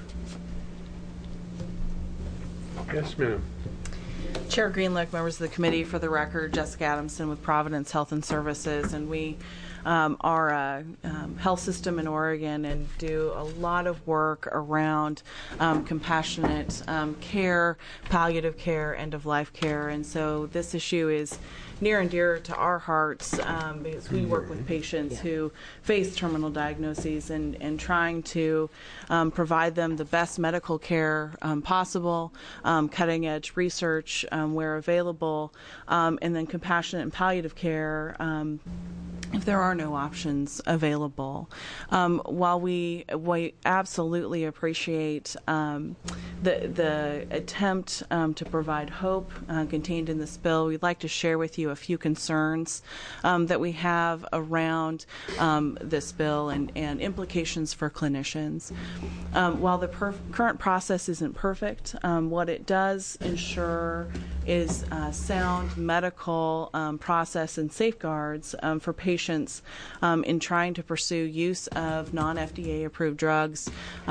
Yes, ma'am. Chair Greenlick, members of the committee, for the record, Jessica Adamson with Providence Health and Services, and we are a health system in Oregon and do a lot of work around compassionate care, palliative care, end-of-life care, and so this issue is near and dear to our hearts because we work with patients who face terminal diagnoses and trying to provide them the best medical care possible, cutting-edge research where available, and then compassionate and palliative care if there are no options available. While we absolutely appreciate the attempt to provide hope contained in this bill, we'd like to share with you a few concerns that we have around this bill and implications for clinicians. While the current process isn't perfect, what it does ensure is sound medical process and safeguards for patients in trying to pursue use of non-FDA approved drugs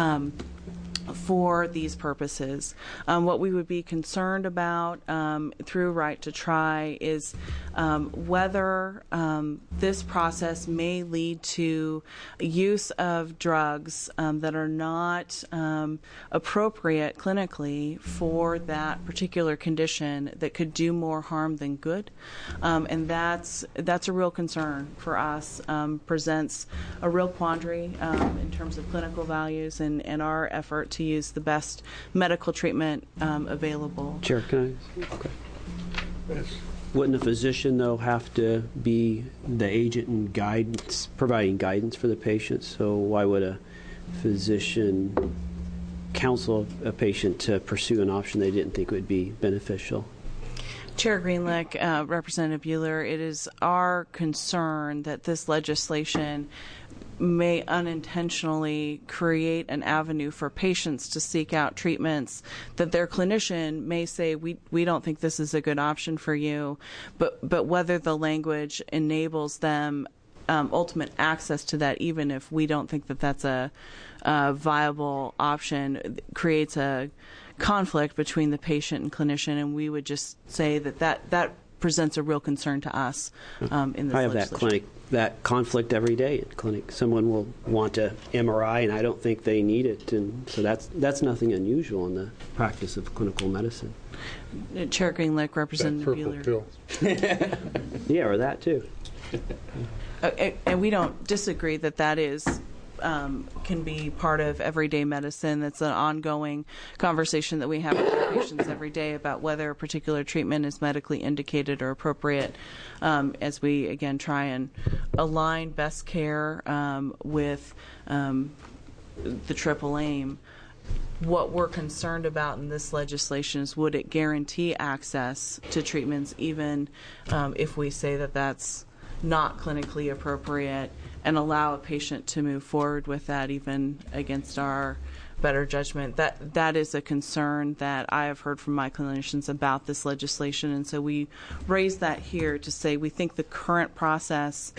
for these purposes. What we would be concerned about through Right to Try is whether this process may lead to use of drugs that are not appropriate clinically for that particular condition that could do more harm than good. And that's a real concern for us, presents a real quandary in terms of clinical values and our effort to use the best medical treatment available. Chair, can I? Okay. Yes. Wouldn't a physician, though, have to be the agent and guidance, providing guidance for the patient? So why would a physician counsel a patient to pursue an option they didn't think would be beneficial? Chair Greenlick, Representative Buehler, it is our concern that this legislation may unintentionally create an avenue for patients to seek out treatments that their clinician may say, we don't think this is a good option for you, but whether the language enables them ultimate access to that, even if we don't think that that's a viable option, creates a conflict between the patient and clinician, and we would just say that presents a real concern to us in this I have legislation. that conflict every day at clinic. Someone will want a MRI, and I don't think they need it, and so that's nothing unusual in the practice of clinical medicine. Chair Greenlick, Representative Buehler. Yeah, or that too. And we don't disagree that is can be part of everyday medicine. That's an ongoing conversation that we have with our patients every day about whether a particular treatment is medically indicated or appropriate, as we, again, try and align best care with the triple aim. What we're concerned about in this legislation is, would it guarantee access to treatments even if we say that that's not clinically appropriate, and allow a patient to move forward with that even against our better judgment? That is a concern that I have heard from my clinicians about this legislation, and so we raise that here to say we think the current process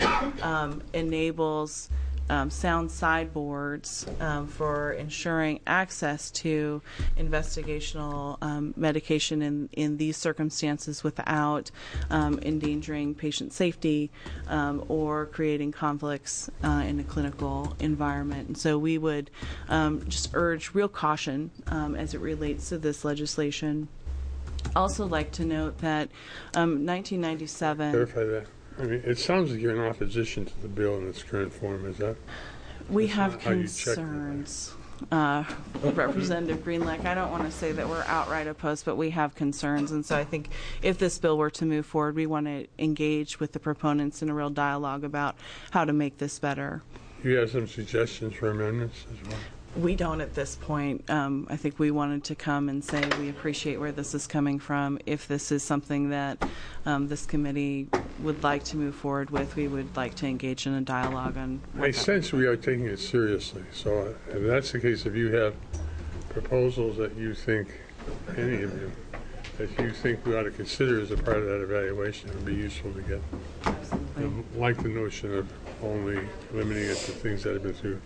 enables sound sideboards for ensuring access to investigational medication in these circumstances without endangering patient safety or creating conflicts in a clinical environment. And so we would just urge real caution as it relates to this legislation. Also like to note that 1997... Clarify that. I mean, it sounds like you're in opposition to the bill in its current form. Is that? We have concerns. Representative Greenlick, I don't want to say that we're outright opposed, but we have concerns. And so I think if this bill were to move forward, we want to engage with the proponents in a real dialogue about how to make this better. You have some suggestions for amendments as well? We don't at this point. I think we wanted to come and say we appreciate where this is coming from. If this is something that this committee would like to move forward with, we would like to engage in a dialogue on what I sense we are taking it seriously. So if that's the case, if you have proposals that you think, any of you, that you think we ought to consider as a part of that evaluation, it would be useful to get. Like the notion of only limiting it to things that have been through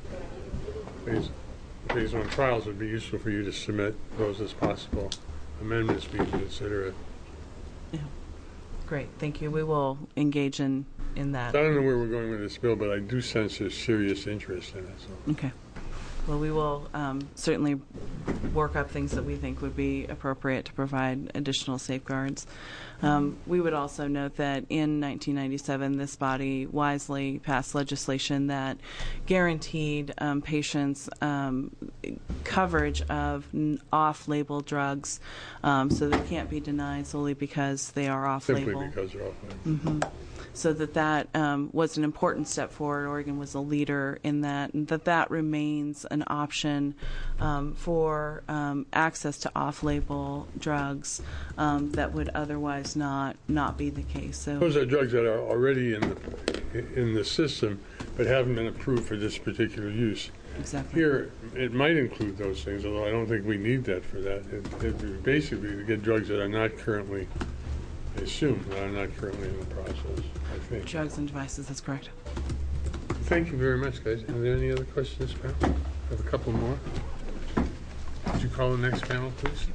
phase 1 trials, it would be useful for you to submit those as possible amendments we can consider it. Yeah. Great, thank you. We will engage in that. I don't know where we're going with this bill, but I do sense there's serious interest in it. So. Okay. Well, we will certainly work up things that we think would be appropriate to provide additional safeguards. We would also note that in 1997, this body wisely passed legislation that guaranteed patients coverage of off-label drugs, so they can't be denied solely because they are off-label. Simply because they're off-label. Mm-hmm. so that was an important step forward. Oregon was a leader in that, and that remains an option for access to off-label drugs that would otherwise not be the case. So those are drugs that are already in the system, but haven't been approved for this particular use. Exactly. Here, it might include those things, although I don't think we need that for that. It'd be basically to get drugs that are not currently, I assume, that are not currently in the process, I think. Drugs and devices, that's correct. Thank you very much, guys. Are there any other questions, Pat? I have a couple more. Would you call the next panel, please?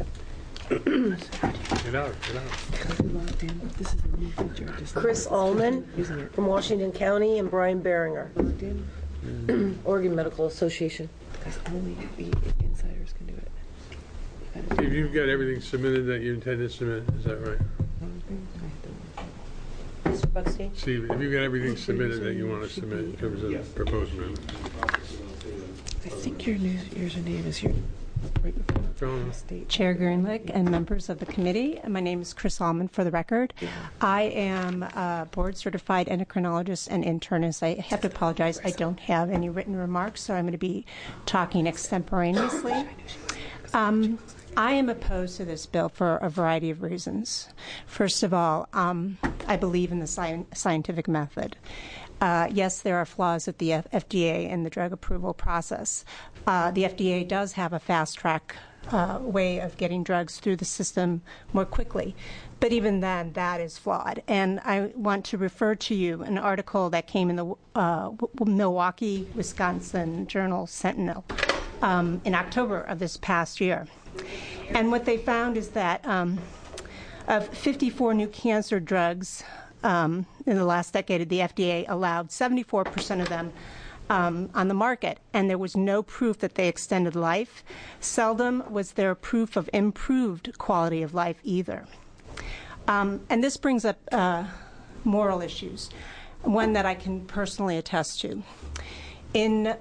Get out. Chris Allman from Washington County and Brian Beringer, Oregon Medical Association. Because only insiders can do it. Steve, you've got everything submitted that you intend to submit, is that right? Mr. Buckstein? Steve, have you got everything submitted that you want to submit in terms of the proposed amendment? I think your username is here. Right before Chair Greenlick and members of the committee. My name is Chris Allman, for the record. I am a board-certified endocrinologist and internist. I have to apologize. I don't have any written remarks, so I'm going to be talking extemporaneously. I am opposed to this bill for a variety of reasons. First of all, I believe in the scientific method. Yes, there are flaws at the FDA in the drug approval process. The FDA does have a fast-track way of getting drugs through the system more quickly. But even then, that is flawed. And I want to refer to you an article that came in the Milwaukee, Wisconsin Journal Sentinel in October of this past year. And what they found is that of 54 new cancer drugs in the last decade, the FDA allowed 74% of them on the market, and there was no proof that they extended life. Seldom was there proof of improved quality of life either. And this brings up moral issues, one that I can personally attest to. In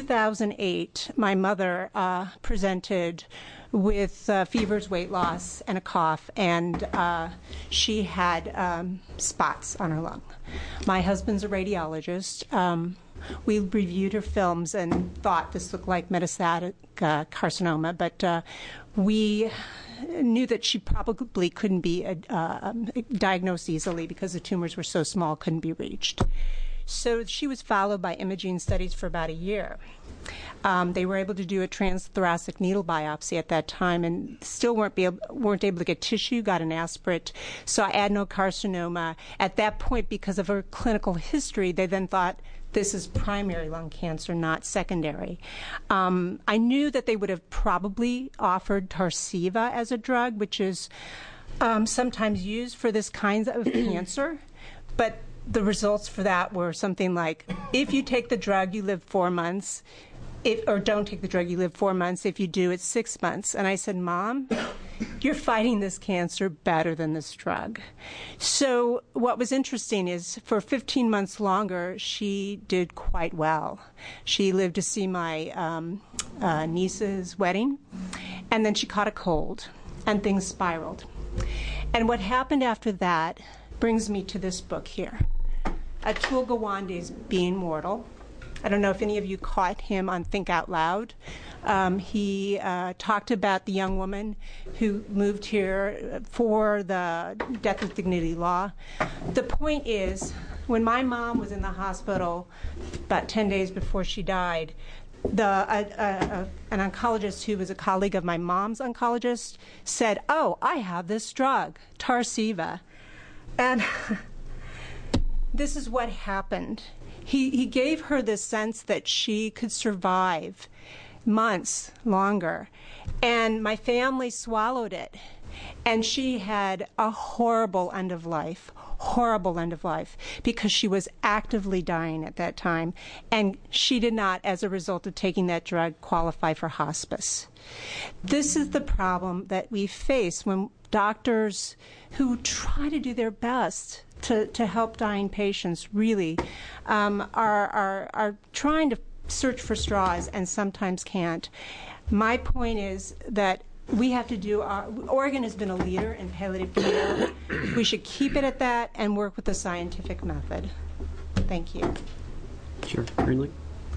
2008, my mother presented with fevers, weight loss, and a cough, and she had spots on her lung. My husband's a radiologist. We reviewed her films and thought this looked like metastatic carcinoma, but we knew that she probably couldn't be diagnosed easily because the tumors were so small, couldn't be reached. So she was followed by imaging studies for about a year. They were able to do a transthoracic needle biopsy at that time and still weren't able to get tissue, got an aspirate, saw adenocarcinoma. At that point, because of her clinical history, they then thought this is primary lung cancer, not secondary. I knew that they would have probably offered Tarceva as a drug, which is sometimes used for this kind of cancer, but the results for that were something like, if you take the drug, you live 4 months, or don't take the drug, you live 4 months. If you do, it's 6 months. And I said, Mom, you're fighting this cancer better than this drug. So what was interesting is for 15 months longer, she did quite well. She lived to see my niece's wedding, and then she caught a cold, and things spiraled. And what happened after that brings me to this book here, Atul Gawande's Being Mortal. I don't know if any of you caught him on Think Out Loud. He talked about the young woman who moved here for the death with dignity law. The point is, when my mom was in the hospital about 10 days before she died, an oncologist who was a colleague of my mom's oncologist said, oh, I have this drug, Tarceva. And this is what happened. He gave her the sense that she could survive months longer. And my family swallowed it. And she had a horrible end of life, because she was actively dying at that time. And she did not, as a result of taking that drug, qualify for hospice. This is the problem that we face when doctors who try to do their best to help dying patients really are trying to search for straws and sometimes can't. My point is that we have to do Oregon has been a leader in palliative care. We should keep it at that and work with the scientific method. Thank you. Sure. Greenlee?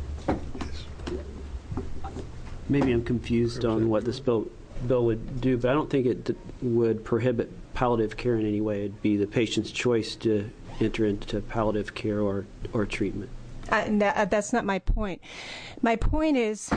Maybe I'm confused on what this bill would do, but I don't think it would prohibit palliative care in any way. It'd be the patient's choice to enter into palliative care or treatment. That's not my point. My point is,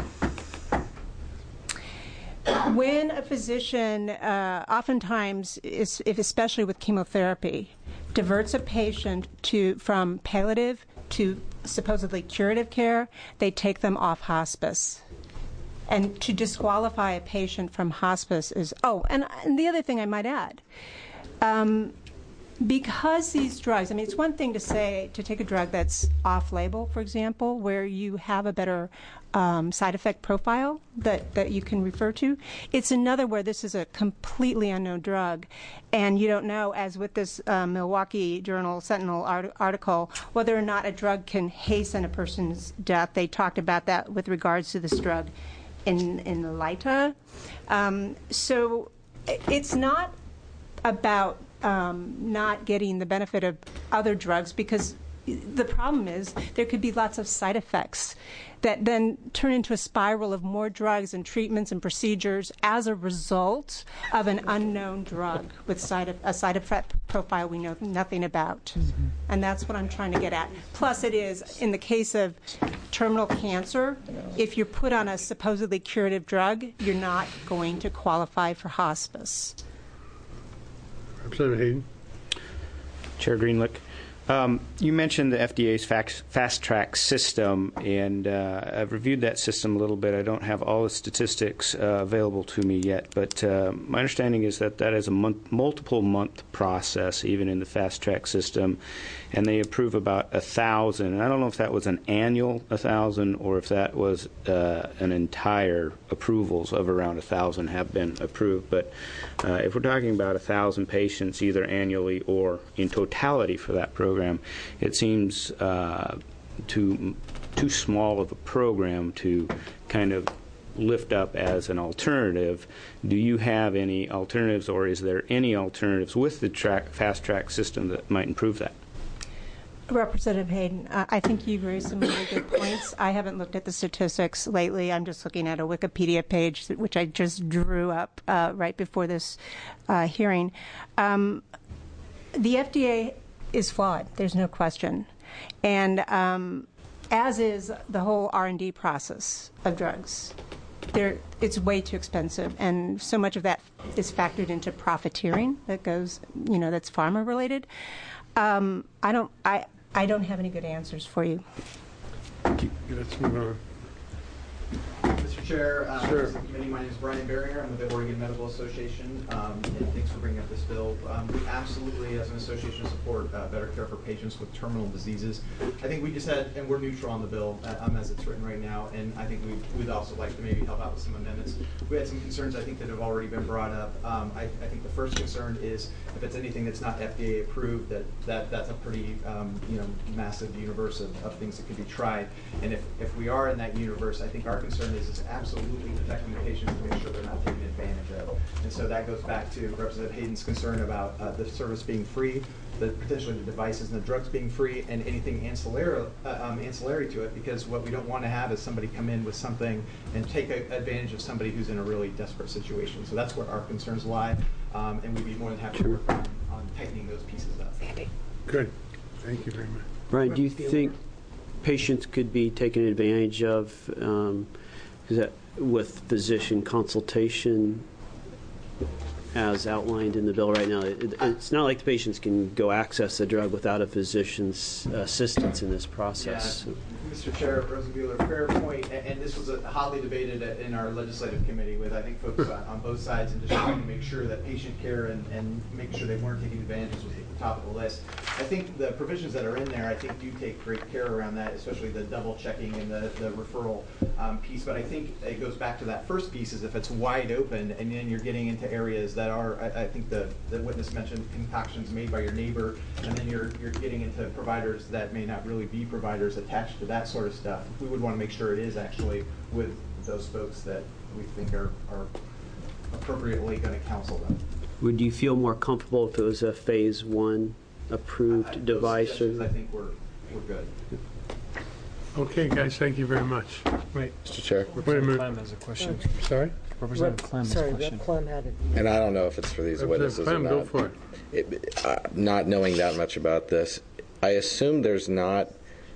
when a physician, oftentimes, especially with chemotherapy, diverts a patient from palliative to supposedly curative care, they take them off hospice. And to disqualify a patient from hospice is, and the other thing I might add, because these drugs, I mean, it's one thing to take a drug that's off-label, for example, where you have a better side effect profile that you can refer to. It's another where this is a completely unknown drug, and you don't know, as with this Milwaukee Journal Sentinel article, whether or not a drug can hasten a person's death. They talked about that with regards to this drug in the LITA. So it's not about not getting the benefit of other drugs, because the problem is there could be lots of side effects that then turn into a spiral of more drugs and treatments and procedures as a result of an unknown drug with a side effect profile we know nothing about. Mm-hmm. And that's what I'm trying to get at. Plus, it is, in the case of terminal cancer, if you're put on a supposedly curative drug, you're not going to qualify for hospice. Representative Hayden. Chair Greenlick, you mentioned the FDA's fast track system, and I've reviewed that system a little bit. I don't have all the statistics available to me yet, but my understanding is that is a multiple month process, even in the fast track system, and they approve about 1,000. And I don't know if that was an annual 1,000 or if that was an entire approvals of around 1,000 have been approved. But if we're talking about 1,000 patients either annually or in totality for that program, it seems too small of a program to kind of lift up as an alternative. Do you have any alternatives, or is there any alternatives with the fast track system that might improve that? Representative Hayden, I think you raised some really good points. I haven't looked at the statistics lately. I'm just looking at a Wikipedia page, which I just drew up right before this hearing. The FDA is flawed. There's no question. And as is the whole R&D process of drugs. It's way too expensive, and so much of that is factored into profiteering that goes, that's pharma related. I don't have any good answers for you. Let's move on. Mr. Chair, Sure. members of the committee, my name is Brian Berringer. I'm with the Oregon Medical Association, and thanks for bringing up this bill. We absolutely, as an association, support better care for patients with terminal diseases. I think we just had, and we're neutral on the bill as it's written right now, and I think we'd also like to maybe help out with some amendments. We had some concerns, I think, that have already been brought up. I think the first concern is if it's anything that's not FDA approved, that's a pretty massive universe of things that could be tried. And if we are in that universe, I think our concern is absolutely protecting the patients to make sure they're not taken advantage of. And so that goes back to Representative Hayden's concern about the service being free, potentially the devices and the drugs being free, and anything ancillary to it, because what we don't want to have is somebody come in with something and take advantage of somebody who's in a really desperate situation. So that's where our concerns lie, and we'd be more than happy to work on tightening those pieces up. Good. Thank you very much. Brian, do you think patients could be taken advantage of with physician consultation as outlined in the bill right now? It's not like the patients can go access the drug without a physician's assistance in this process. Yeah. Mr. Chair, Rosenbuehler, fair point, and this was hotly debated in our legislative committee with, I think, folks on both sides, and just trying to make sure that patient care and making sure they weren't taking advantages was at the top of the list. I think the provisions that are in there, I think do take great care around that, especially the double checking and the referral piece. But I think it goes back to that first piece, is if it's wide open and then you're getting into areas that are, I think the witness mentioned concoctions made by your neighbor, and then you're getting into providers that may not really be providers attached to that sort of stuff. We would want to make sure it is actually with those folks that we think are appropriately going to counsel them. Would you feel more comfortable if it was a phase 1 approved device? I think we're good. Okay, guys, thank you very much. Wait, Mr. Chair. Wait a minute. Clem has a question. Sorry? Representative Clem has a question. Rep. Clem had it. And I don't know if it's for these witnesses or Clem, not. go for it. Not knowing that much about this, I assume there's not.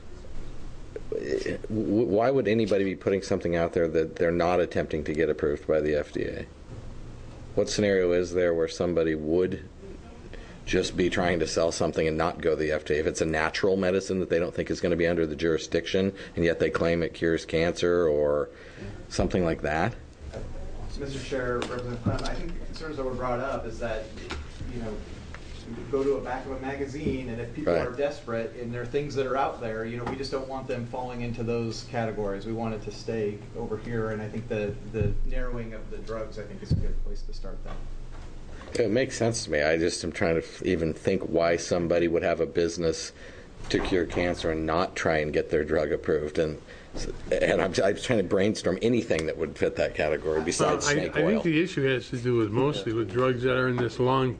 Why would anybody be putting something out there that they're not attempting to get approved by the FDA? What scenario is there where somebody would just be trying to sell something and not go to the FDA? If it's a natural medicine that they don't think is going to be under the jurisdiction, and yet they claim it cures cancer or something like that? Mr. Chair, Representative Clem, I think the concerns that were brought up is that, go to the back of a magazine, and if people Right. are desperate and there are things that are out there, we just don't want them falling into those categories. We want it to stay over here, and I think the narrowing of the drugs, I think, is a good place to start that. It makes sense to me. I just am trying to even think why somebody would have a business to cure cancer and not try and get their drug approved. And I'm trying to brainstorm anything that would fit that category besides snake I oil. think the issue has to do with mostly with drugs that are in this long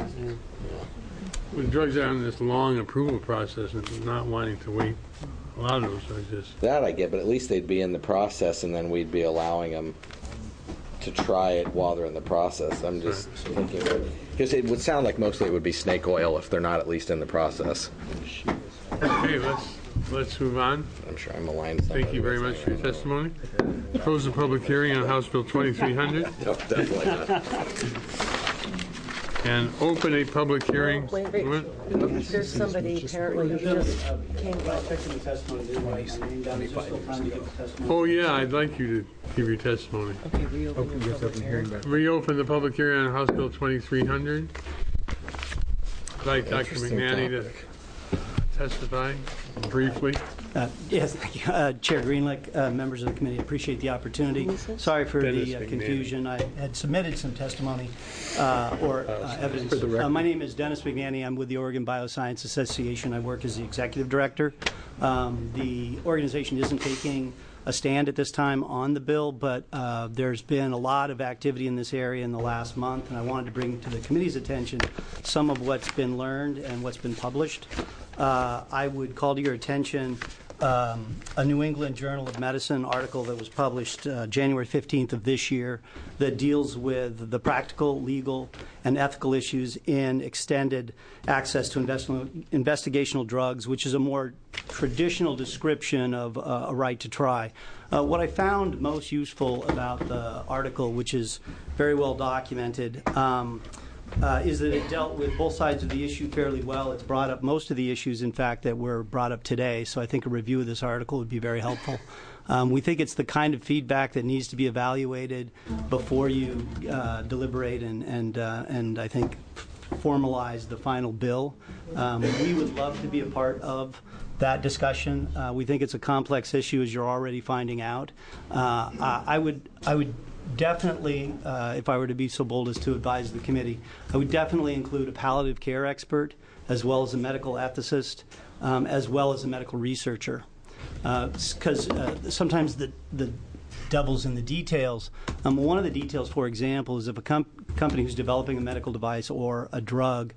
approval process and not wanting to wait. A lot of those are just That I get, but at least they'd be in the process, and then we'd be allowing them to try it while they're in the process. I'm just thinking, because it would sound like mostly it would be snake oil if they're not at least in the process. okay. Let's move on. I'm sure I'm aligned. Thank you very much for your testimony. Close the public hearing on House Bill 2300. No, definitely not. And open a public hearing. Wait. There's somebody apparently who just came back. Oh, yeah, I'd like you to give your testimony. Okay, reopen the public hearing. Reopen the public hearing on House Bill 2300. I'd like Dr. Interesting McNanny to testify briefly. Yes, thank you. Chair Greenlick, members of the committee, appreciate the opportunity. Sorry for the confusion. I had submitted some testimony or evidence. My name is Dennis McNanny. I'm with the Oregon Bioscience Association. I work as the executive director. The organization isn't taking a stand at this time on the bill, but there's been a lot of activity in this area in the last month, and I wanted to bring to the committee's attention some of what's been learned and what's been published. I would call to your attention a New England Journal of Medicine article that was published January 15th of this year that deals with the practical, legal, and ethical issues in extended access to investigational drugs, which is a more traditional description of a right to try. What I found most useful about the article, which is very well documented, is that it dealt with both sides of the issue fairly well. It's brought up most of the issues, in fact, that were brought up today, so I think a review of this article would be very helpful. We think it's the kind of feedback that needs to be evaluated before you deliberate and I think formalize the final bill. We would love to be a part of that discussion. We think it's a complex issue, as you're already finding out. I would definitely, if I were to be so bold as to advise the committee, I would definitely include a palliative care expert, as well as a medical ethicist, as well as a medical researcher. Because sometimes the devil's in the details. One of the details, for example, is if a company who's developing a medical device or a drug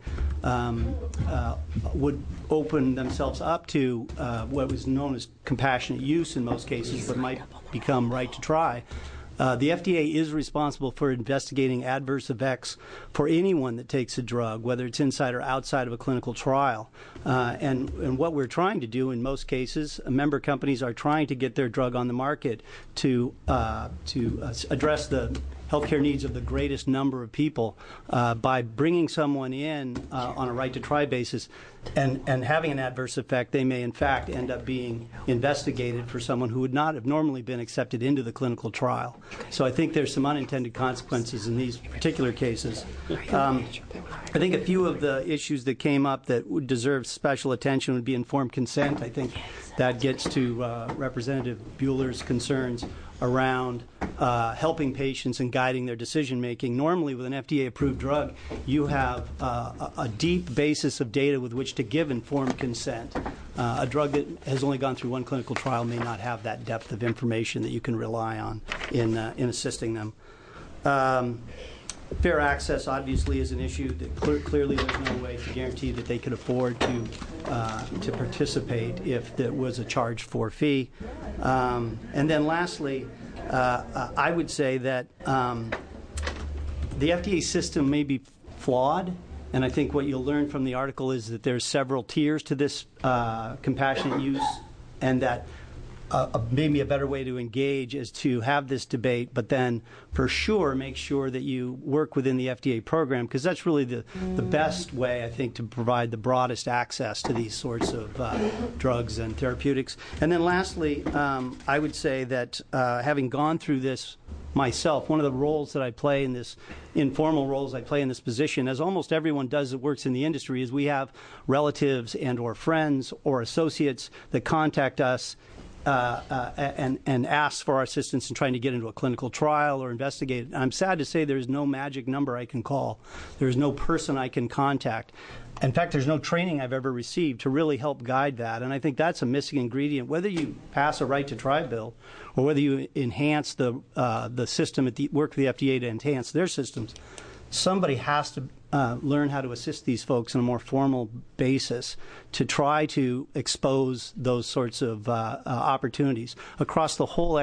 would open themselves up to what was known as compassionate use in most cases, but might become right to try. The FDA is responsible for investigating adverse effects for anyone that takes a drug, whether it's inside or outside of a clinical trial. And what we're trying to do in most cases, member companies are trying to get their drug on the market to address the healthcare needs of the greatest number of people by bringing someone in on a right to try basis and having an adverse effect. They may in fact end up being investigated for someone who would not have normally been accepted into the clinical trial. So I think there's some unintended consequences in these particular cases. I think a few of the issues that came up that would deserve special attention would be informed consent. I think that gets to Representative Bueller's concerns around helping patients and guiding their decision making. Normally, with an FDA-approved drug, you have a deep basis of data with which to give informed consent. A drug that has only gone through one clinical trial may not have that depth of information that you can rely on in assisting them. Fair access obviously is an issue that clearly there's no way to guarantee that they could afford to participate if there was a charge for fee. And then lastly, I would say that the FDA system may be flawed, and I think what you'll learn from the article is that there's several tiers to this compassionate use, and that maybe a better way to engage is to have this debate, but then for sure make sure that you work within the FDA program, because that's really the best way, I think, to provide the broadest access to these sorts of drugs and therapeutics. And then lastly, I would say that having gone through this myself, one of the roles that I play in this, informal roles I play in this position, as almost everyone does that works in the industry, is we have relatives and or friends or associates that contact us and ask for our assistance in trying to get into a clinical trial or investigate it. I'm sad to say there's no magic number I can call. There's no person I can contact. In fact, there's no training I've ever received to really help guide that, and I think that's a missing ingredient. Whether you pass a right to try bill or whether you enhance the system work with the FDA to enhance their systems, somebody has to learn how to assist these folks on a more formal basis to try to expose those sorts of opportunities across the whole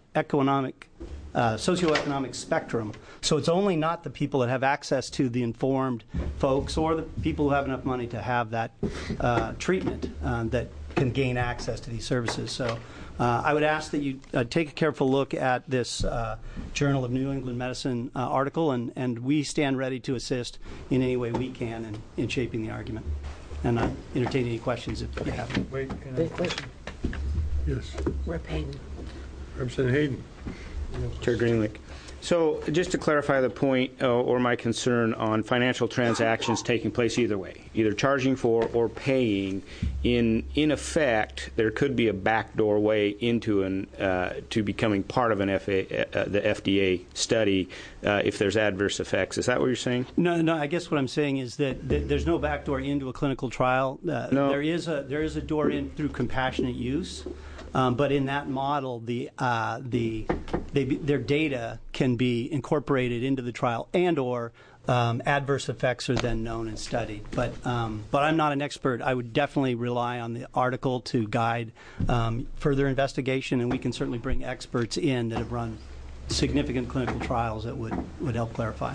socioeconomic spectrum. So it's only not the people that have access to the informed folks or the people who have enough money to have that treatment that can gain access to these services. So I would ask that you take a careful look at this Journal of New England Medicine article, and we stand ready to assist in any way we can in shaping the argument. And I entertain any questions if you have any. Wait. Yes. Rep. Hayden. Representative Hayden. Chair Greenlick. So just to clarify the point or my concern on financial transactions taking place either way, either charging for or paying, in effect, there could be a backdoor way into to becoming part of the FDA study if there's adverse effects. Is that what you're saying? No. I guess what I'm saying is that there's no backdoor into a clinical trial. No. There is a door in through compassionate use. But in that model, their data can be incorporated into the trial, and/or adverse effects are then known and studied. But I'm not an expert. I would definitely rely on the article to guide further investigation, and we can certainly bring experts in that have run significant clinical trials that would help clarify.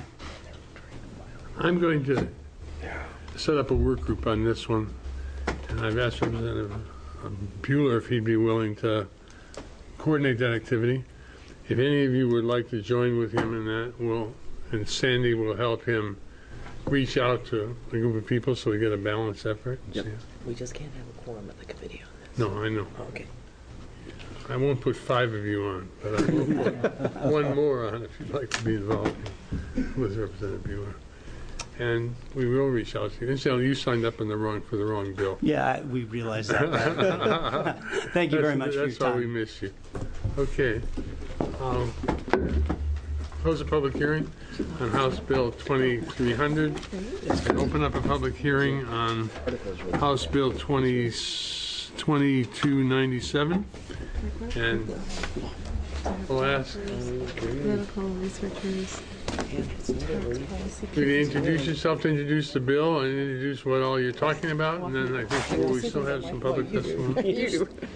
I'm going to set up a work group on this one, and I've asked Representative Buehler if he'd be willing to coordinate that activity. If any of you would like to join with him in that, and Sandy will help him reach out to a group of people so we get a balanced effort. Yep. We just can't have a quorum at the committee on this. No, I know. Okay. I won't put 5 of you on, but I will put one more on if you'd like to be involved with Representative Buehler. And we will reach out to you. Incidentally, you signed up for the wrong bill. Yeah, we realize that. Thank you very much for your time. That's why we miss you. Okay. Close the public hearing on House Bill 2300 and open up a public hearing on House Bill 2297. And we'll ask medical researchers. You introduce yourself to introduce the bill and introduce what all you're talking about, and then I think we still have some public testimony.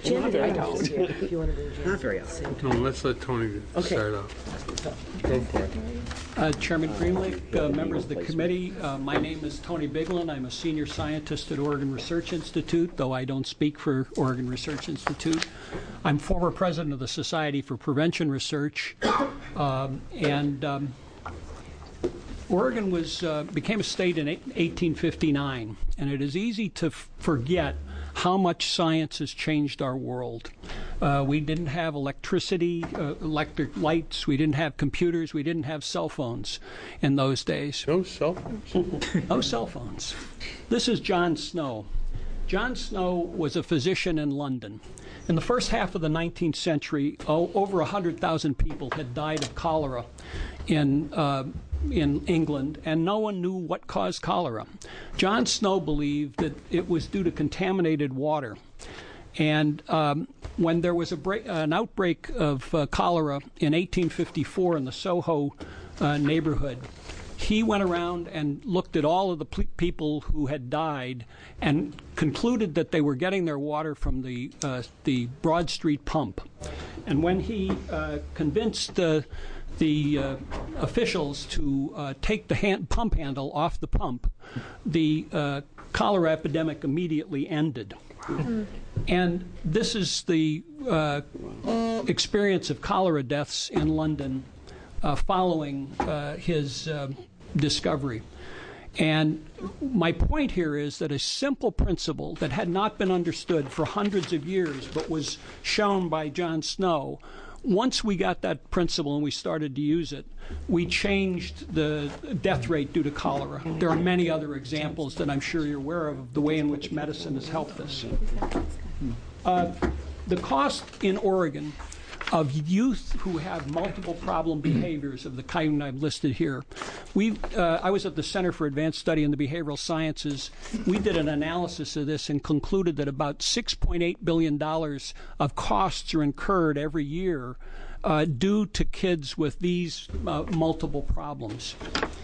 Not very often. No, let's let Tony start off. Go for it. Chairman Greenlick, members of the committee, my name is Tony Biglin. I'm a senior scientist at Oregon Research Institute, though I don't speak for Oregon Research Institute. I'm former president of the Society for Prevention Research, Oregon became a state in 1859, and it is easy to forget how much science has changed our world. We didn't have electricity, electric lights, we didn't have computers, we didn't have cell phones in those days. No cell phones? No cell phones. This is John Snow. John Snow was a physician in London. In the first half of the 19th century, over 100,000 people had died of cholera in England, and no one knew what caused cholera. John Snow believed that it was due to contaminated water. And when there was an outbreak of cholera in 1854 in the Soho neighborhood, he went around and looked at all of the people who had died and concluded that they were getting their water from the Broad Street pump. And when he convinced the officials to take the pump handle off the pump, the cholera epidemic immediately ended. And this is the experience of cholera deaths in London following his discovery. And my point here is that a simple principle that had not been understood for hundreds of years but was shown by John Snow, once we got that principle and we started to use it, we changed the death rate due to cholera. There are many other examples that I'm sure you're aware of the way in which medicine has helped us. The cost in Oregon of youth who have multiple problem behaviors of the kind I've listed here. I was at the Center for Advanced Study in the Behavioral Sciences. We did an analysis of this and concluded that about $6.8 billion of costs are incurred every year due to kids with these multiple problems.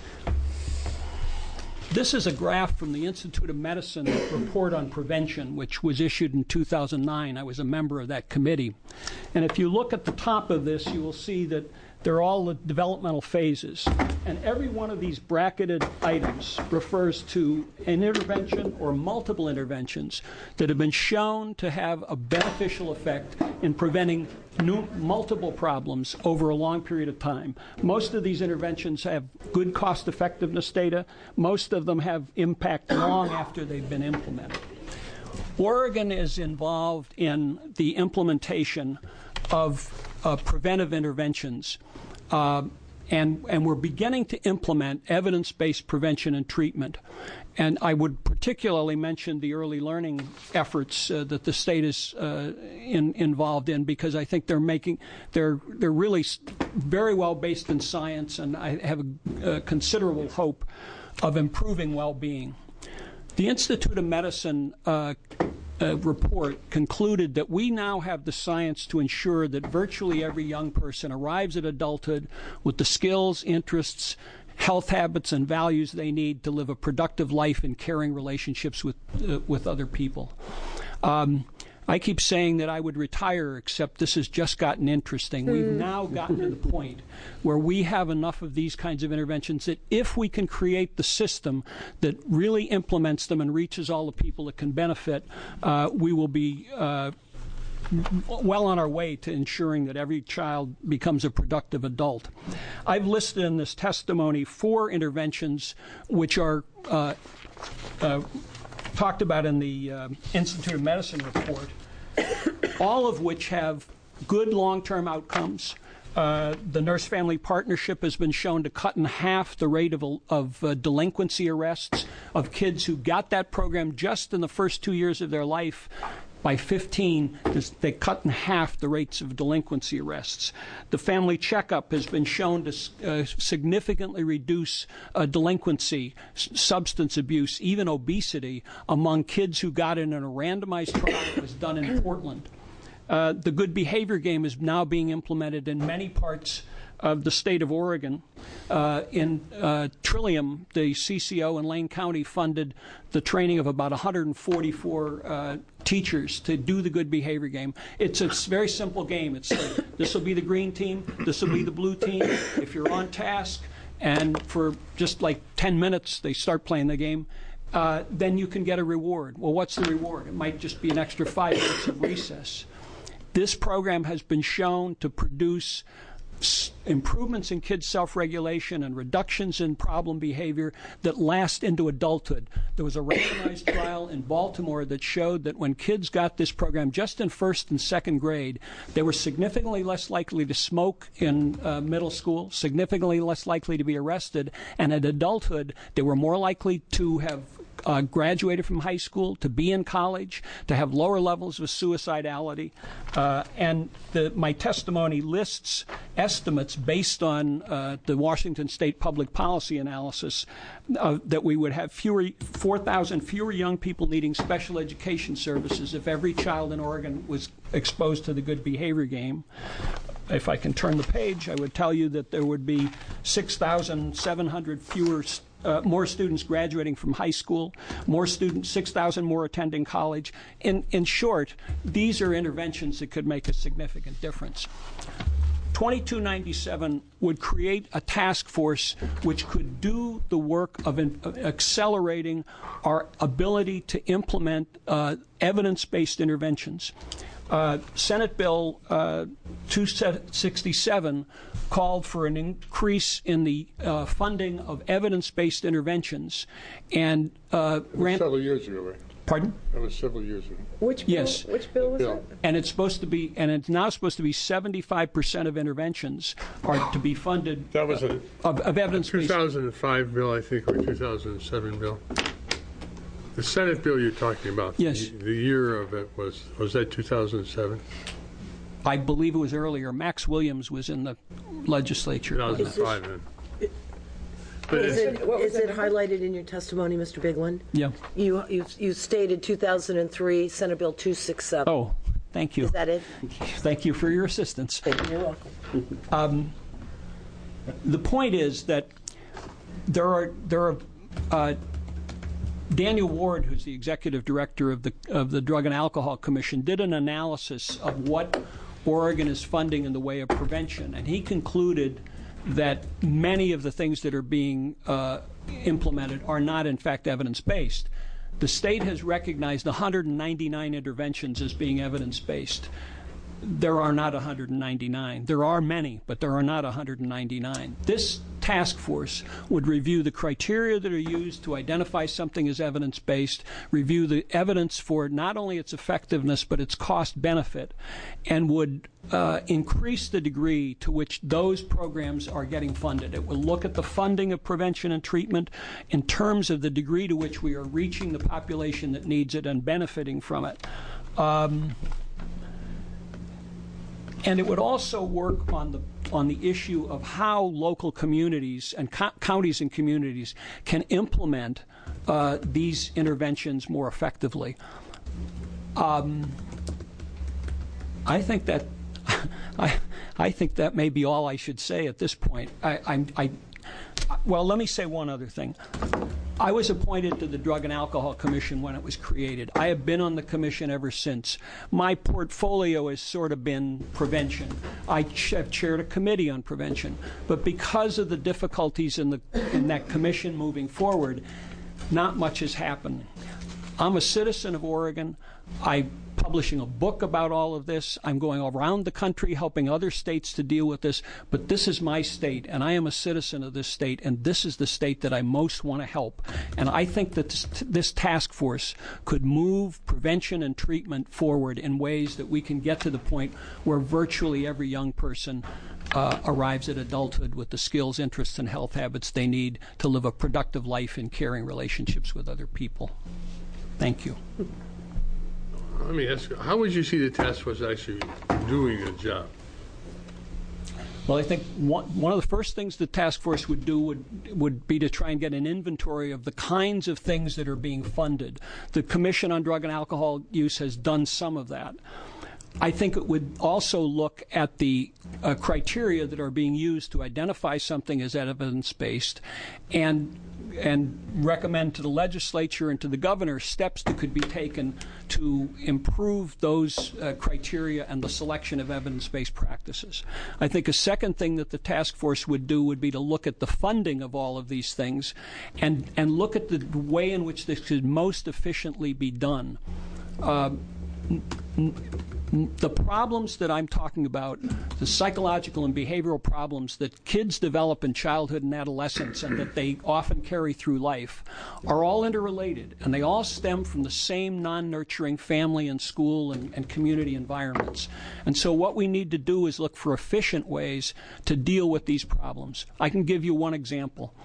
This is a graph from the Institute of Medicine report on prevention, which was issued in 2009. I was a member of that committee. And if you look at the top of this, you will see that they're all the developmental phases. And every one of these bracketed items refers to an intervention or multiple interventions that have been shown to have a beneficial effect in preventing multiple problems over a long period of time. Most of these interventions have good cost effectiveness data. Most of them have impact long after they've been implemented. Oregon is involved in the implementation of preventive interventions, and we're beginning to implement evidence-based prevention and treatment. And I would particularly mention the early learning efforts that the state is involved in, because I think they're really very well based in science, and I have a considerable hope of improving well-being. The Institute of Medicine report concluded that we now have the science to ensure that virtually every young person arrives at adulthood with the skills, interests, health habits, and values they need to live a productive life in caring relationships with other people. I keep saying that I would retire, except this has just gotten interesting. We've now gotten to the point where we have enough of these kinds of interventions that if we can create the system that really implements them and reaches all the people that can benefit, we will be well on our way to ensuring that every child becomes a productive adult. I've listed in this testimony 4 interventions which are talked about in the Institute of Medicine report, all of which have good long-term outcomes. The nurse-family partnership has been shown to cut in half the rate of delinquency arrests of kids who got that program just in the first 2 years of their life. By 15, they cut in half the rates of delinquency arrests. The family checkup has been shown to significantly reduce delinquency, substance abuse, even obesity among kids who got in a randomized trial that was done in Portland. The good behavior game is now being implemented in many parts of the state of Oregon. In Trillium, the CCO in Lane County funded the training of about 144 teachers to do the good behavior game. It's a very simple game. It's like, this will be the green team, this will be the blue team. If you're on task and for just like 10 minutes they start playing the game, then you can get a reward. Well, what's the reward? It might just be an extra 5 minutes of recess. This program has been shown to produce improvements in kids' self-regulation and reductions in problem behavior that last into adulthood. There was a randomized trial in Baltimore that showed that when kids got this program just in first and second grade, they were significantly less likely to smoke in middle school, significantly less likely to be arrested, and at adulthood, they were more likely to have graduated from high school, to be in college, to have lower levels of suicidality. And my testimony lists estimates based on the Washington State Public Policy Analysis that we would have 4,000 fewer young people needing special education services if every child in Oregon was exposed to the good behavior game. If I can turn the page, I would tell you that there would be 6,700 fewer more students graduating from high school, 6,000 more attending college. In short, these are interventions that could make a significant difference. 2297 would create a task force which could do the work of accelerating our ability to implement evidence-based interventions. Senate Bill 267 called for an increase in the funding of evidence-based interventions, and several years ago, right? Pardon? That was several years ago. Which bill? Yes. Which bill was it? And it's now supposed to be 75% of interventions are to be funded. That was of evidence-based. 2005 bill, I think, or 2007 bill. The Senate bill you're talking about. Yes. The year of it was that 2007? I believe it was earlier. Max Williams was in the legislature. 2005 then. Is it highlighted in your testimony, Mr. Bigland? Yeah. You stated 2003 Senate Bill 267. Oh, thank you. Is that it? Thank you for your assistance. You're welcome. The point is that there are Daniel Ward, who's the executive director of the Drug and Alcohol Commission, did an analysis of what Oregon is funding in the way of prevention, and he concluded that many of the things that are being implemented are not, in fact, evidence-based. The state has recognized 199 interventions as being evidence-based. There are not 199. There are many, but there are not 199. This task force would review the criteria that are used to identify something as evidence-based, review the evidence for not only its effectiveness but its cost-benefit, and would increase the degree to which those programs are getting funded. It will look at the funding of prevention and treatment in terms of the degree to which we are reaching the population that needs it and benefiting from it. And it would also work on the issue of how local communities and counties and communities can implement these interventions more effectively. I think that may be all I should say at this point. Well, let me say one other thing. I was appointed to the Drug and Alcohol Commission when it was created. I have been on the commission ever since. My portfolio has sort of been prevention. I have chaired a committee on prevention. But because of the difficulties in that commission moving forward, not much has happened. I'm a citizen of Oregon. I'm publishing a book about all of this. I'm going around the country helping other states to deal with this. But this is my state, and I am a citizen of this state, and this is the state that I most want to help. And I think that this task force could move prevention and treatment forward in ways that we can get to the point where virtually every young person arrives at adulthood with the skills, interests, and health habits they need to live a productive life in caring relationships with other people. Thank you. Let me ask you, how would you see the task force actually doing a job? Well, I think one of the first things the task force would do would be to try and get an inventory of the kinds of things that are being funded. The Commission on Drug and Alcohol Use has done some of that. I think it would also look at the criteria that are being used to identify something as evidence-based and recommend to the legislature and to the governor steps that could be taken to improve those criteria and the selection of evidence-based practices. I think a second thing that the task force would do would be to look at the funding of all of these things and look at the way in which this could most efficiently be done. The problems that I'm talking about, the psychological and behavioral problems that kids develop in childhood and adolescence and that they often carry through life, are all interrelated, and they all stem from the same non-nurturing family and school and community environments. And so what we need to do is look for efficient ways to deal with these problems. I can give you one example.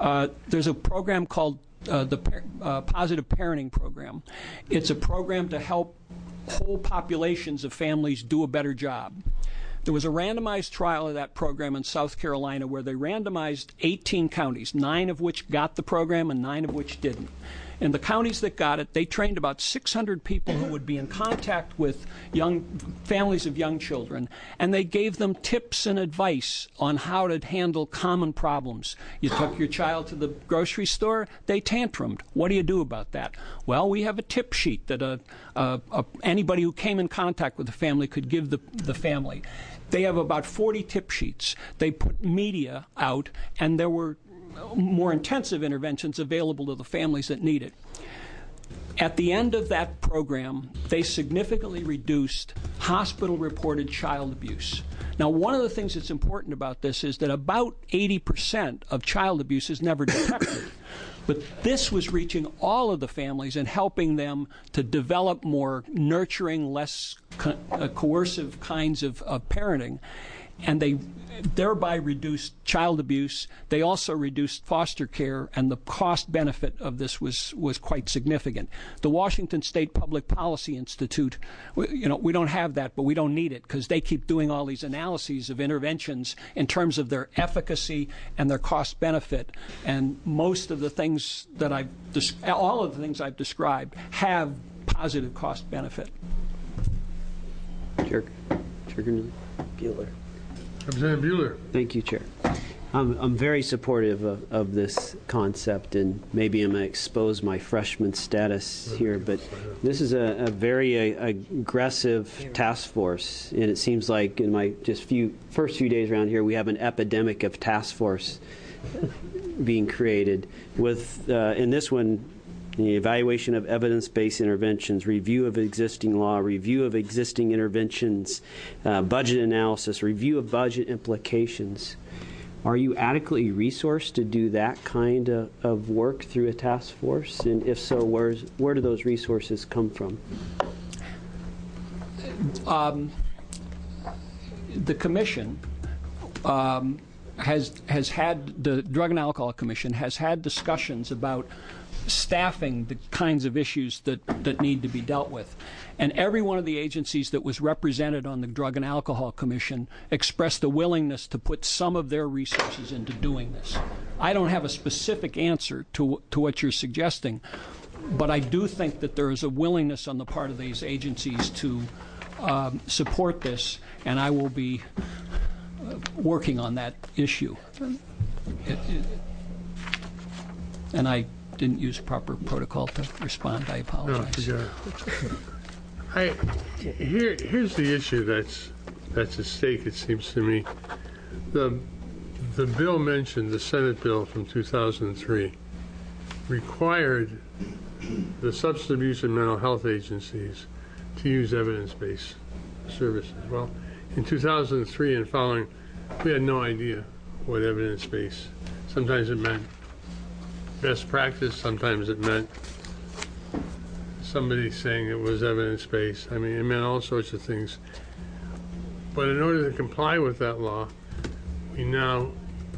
There's a program called the Positive Parenting Program. It's a program to help whole populations of families do a better job. There was a randomized trial of that program in South Carolina where they randomized 18 counties, 9 of which got the program and 9 of which didn't. In the counties that got it, they trained about 600 people who would be in contact with young families of young children, and they gave them tips and advice on how to handle common problems. You took your child to the grocery store, they tantrumed. What do you do about that? Well, we have a tip sheet that anybody who came in contact with the family could give the family. They have about 40 tip sheets. They put media out, and there were more intensive interventions available to the families that need it. At the end of that program, they significantly reduced hospital-reported child abuse. Now, one of the things that's important about this is that about 80% of child abuse is never detected. But this was reaching all of the families and helping them to develop more nurturing, less coercive kinds of parenting. And they thereby reduced child abuse. They also reduced foster care, and the cost benefit of this was quite significant. The Washington State Public Policy Institute, we don't have that, but we don't need it because they keep doing all these analyses of interventions in terms of their efficacy and their cost benefit. And most of the things that all of the things I've described have positive cost benefit. Chair Buehler. Representative Buehler. Thank you, Chair. I'm very supportive of this concept, and maybe I'm going to expose my freshman status here, but this is a very aggressive task force, and it seems like in my first few days around here, we have an epidemic of task force being created. With in this one, the evaluation of evidence-based interventions, review of existing law, review of existing interventions, budget analysis, review of budget implications. Are you adequately resourced to do that kind of work through a task force? And if so, where do those resources come from? The Commission has had, the Drug and Alcohol Commission has had discussions about staffing the kinds of issues that need to be dealt with. And every one of the agencies that was represented on the Drug and Alcohol Commission expressed a willingness to put some of their resources into doing this. I don't have a specific answer to what you're suggesting, but I do think that there is a willingness on the part of these agencies to support this, and I will be working on that issue. And I didn't use proper protocol to respond. I apologize. No, here's the issue that's at stake, it seems to me. The bill mentioned, the Senate bill from 2003, required the substance abuse and mental health agencies to use evidence-based services. Well, in 2003 and following, we had no idea what evidence-based. Sometimes it meant best practice, sometimes it meant somebody saying it was evidence-based. I mean, it meant all sorts of things. But in order to comply with that law, we now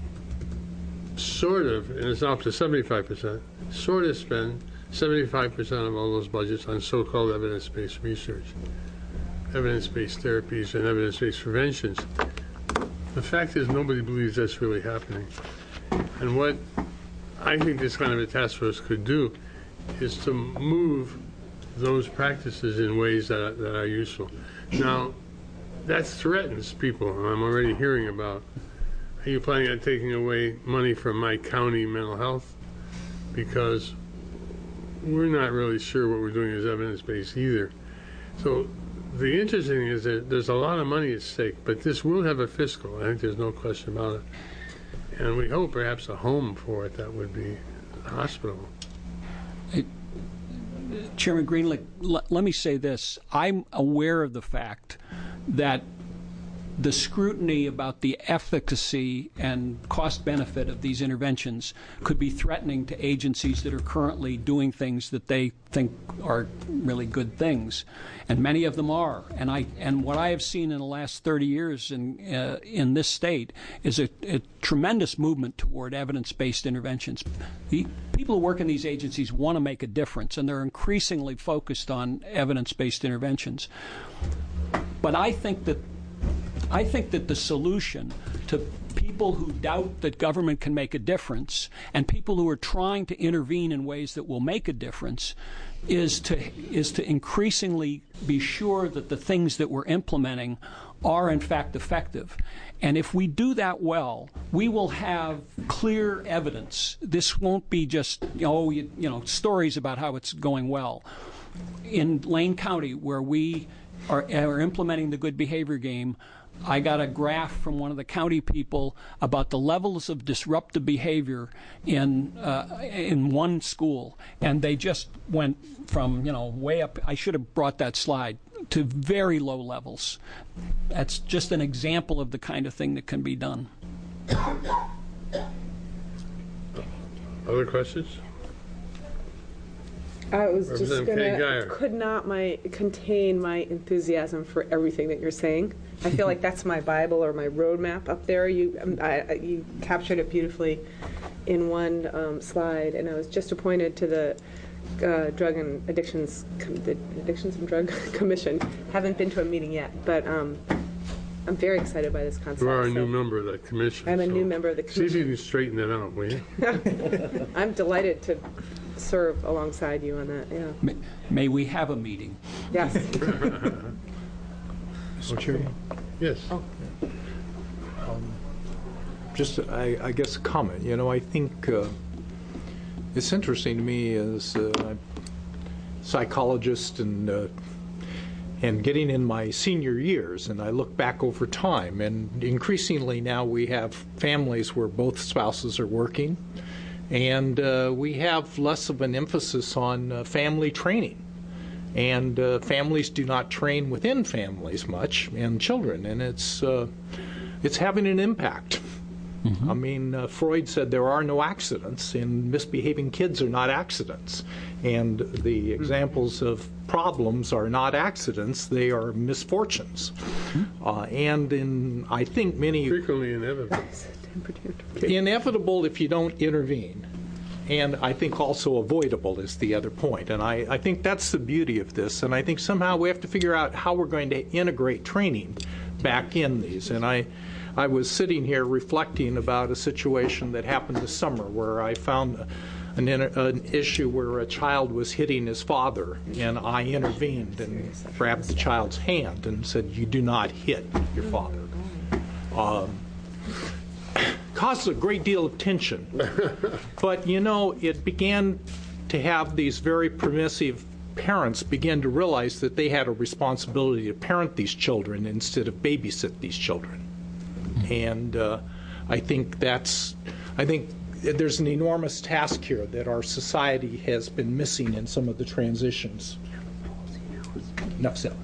sort of, and it's up to 75%, sort of spend 75% of all those budgets on so-called evidence-based research, evidence-based therapies, and evidence-based preventions. The fact is nobody believes that's really happening. And what I think this kind of a task force could do is to move those practices in ways that are useful. Now, that threatens people, and I'm already hearing about, are you planning on taking away money from my county mental health? Because we're not really sure what we're doing is evidence-based either. So the interesting thing is that there's a lot of money at stake, but this will have a fiscal. I think there's no question about it. And we hope perhaps a home for it that would be a hospital. Chairman Greenlick, let me say this. I'm aware of the fact that the scrutiny about the efficacy and cost benefit of these interventions could be threatening to agencies that are currently doing things that they think are really good things, and many of them are. And what I have seen in the last 30 years in this state is a tremendous movement toward evidence-based interventions. People who work in these agencies want to make a difference, and they're increasingly focused on evidence-based interventions. But I think that the solution to people who doubt that government can make a difference and people who are trying to intervene in ways that will make a difference is to increasingly be sure that the things that we're implementing are in fact effective. And if we do that well, we will have clear evidence. This won't be just stories about how it's going well. In Lane County, where we are implementing the good behavior game, I got a graph from one of the county people about the levels of disruptive behavior in one school, and they just went from way up. I should have brought that slide, to very low levels. That's just an example of the kind of thing that can be done. Other questions? I was just could not contain my enthusiasm for everything that you're saying. I feel like that's my Bible or my roadmap up there. You captured it beautifully in one slide, and I was just appointed to the Drug and Addictions and Drug Commission. Haven't been to a meeting yet, but I'm very excited by this concept. You are a new member of that commission. I'm a new member of the commission. See if you can straighten that out, will you? I'm delighted to serve alongside you on that. Yeah. May we have a meeting? Yes. Mr. Chairman? Yes. Just, I guess, a comment. I think it's interesting to me as a psychologist and getting in my senior years, and I look back over time, and increasingly now we have families where both spouses are working, and we have less of an emphasis on family training. And families do not train within families much, and children, and it's having an impact. Mm-hmm. I mean, Freud said there are no accidents, and misbehaving kids are not accidents. And the examples of problems are not accidents, they are misfortunes. And I think many... Frequently inevitable. Inevitable if you don't intervene. And I think also avoidable is the other point. And I think that's the beauty of this. And I think somehow we have to figure out how we're going to integrate training back in these. And I was sitting here reflecting about a situation that happened this summer where I found an issue where a child was hitting his father, and I intervened and grabbed the child's hand and said, "You do not hit your father." Caused a great deal of tension. But, it began to have these very permissive parents begin to realize that they had a responsibility to parent these children instead of babysit these children. And I think there's an enormous task here that our society has been missing in some of the transitions. Enough said.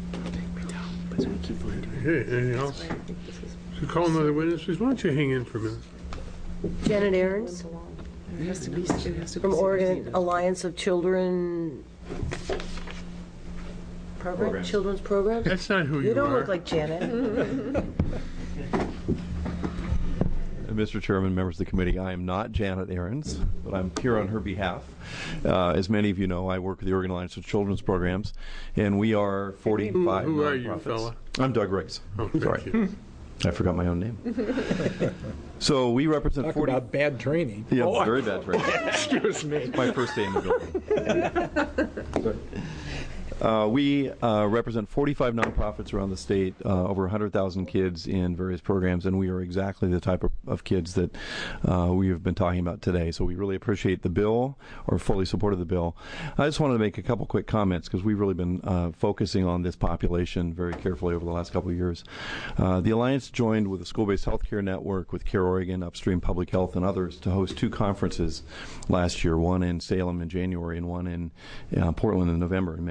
Okay, anything else? Should call another witness, please. Why don't you hang in for a minute? Janet Ahrens from Oregon Alliance of Children Program? Children's Program? That's not who you are. You don't look like Janet. Mr. Chairman, members of the committee, I am not Janet Ahrens, but I'm here on her behalf. As many of you know, I work with the Oregon Alliance of Children's Programs, and we are 45 Who are you, nonprofits. fella? I'm Doug Riggs. Oh, sorry. I forgot my own name. So we represent Talk about bad training. Yeah, very bad training. Excuse me. It's my first day in the building. We represent 45 nonprofits around the state, over 100,000 kids in various programs, and we are exactly the type of kids that we have been talking about today. So we really appreciate the bill, or fully supported the bill. I just wanted to make a couple quick comments because we've really been focusing on this population very carefully over the last couple of years. The Alliance joined with the School-Based Healthcare Network, with Care Oregon, Upstream Public Health, and others to host two conferences last year, one in Salem in January and one in Portland in November, and many of you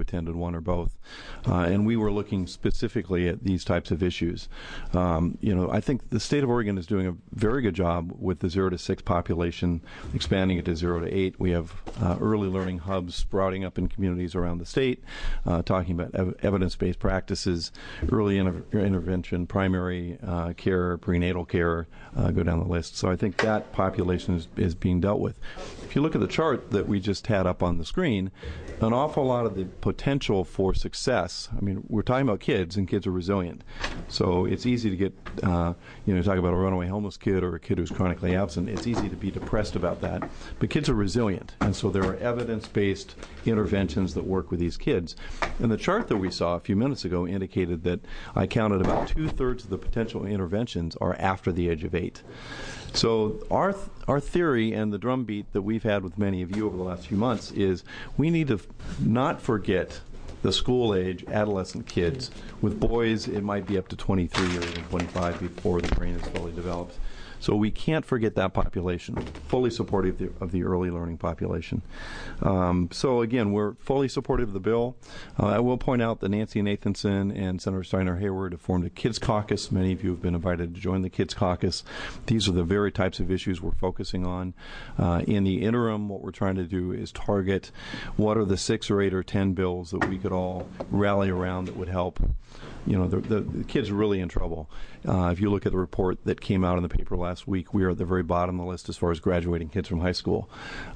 attended one or both. And we were looking specifically at these types of issues. I think the state of Oregon is doing a very good job with the 0 to 6 population, expanding it to 0 to 8. We have early learning hubs sprouting up in communities around the state, talking about evidence-based practices, early intervention, primary care, prenatal care, go down the list. So I think that population is being dealt with. If you look at the chart that we just had up on the screen, an awful lot of the potential for success, I mean, we're talking about kids, and kids are resilient. So it's easy to get, talk about a runaway homeless kid or a kid who's chronically absent, it's easy to be depressed about that. But kids are resilient, and so there are evidence-based interventions that work with these kids. And the chart that we saw a few minutes ago indicated that I counted about 2/3 of the potential interventions are after the age of 8. So our theory and the drumbeat that we've had with many of you over the last few months is we need to not forget the school-age adolescent kids. With boys, it might be up to 23 or even 25 before the brain is fully developed. So we can't forget that population, fully supportive of the early learning population. So again, we're fully supportive of the bill. I will point out that Nancy Nathanson and Senator Steiner Hayward have formed a Kids Caucus. Many of you have been invited to join the Kids Caucus. These are the very types of issues we're focusing on. In the interim, what we're trying to do is target what are the 6 or 8 or 10 bills that we could all rally around that would help. The kids are really in trouble. If you look at the report that came out in the paper last week, we are at the very bottom of the list as far as graduating kids from high school.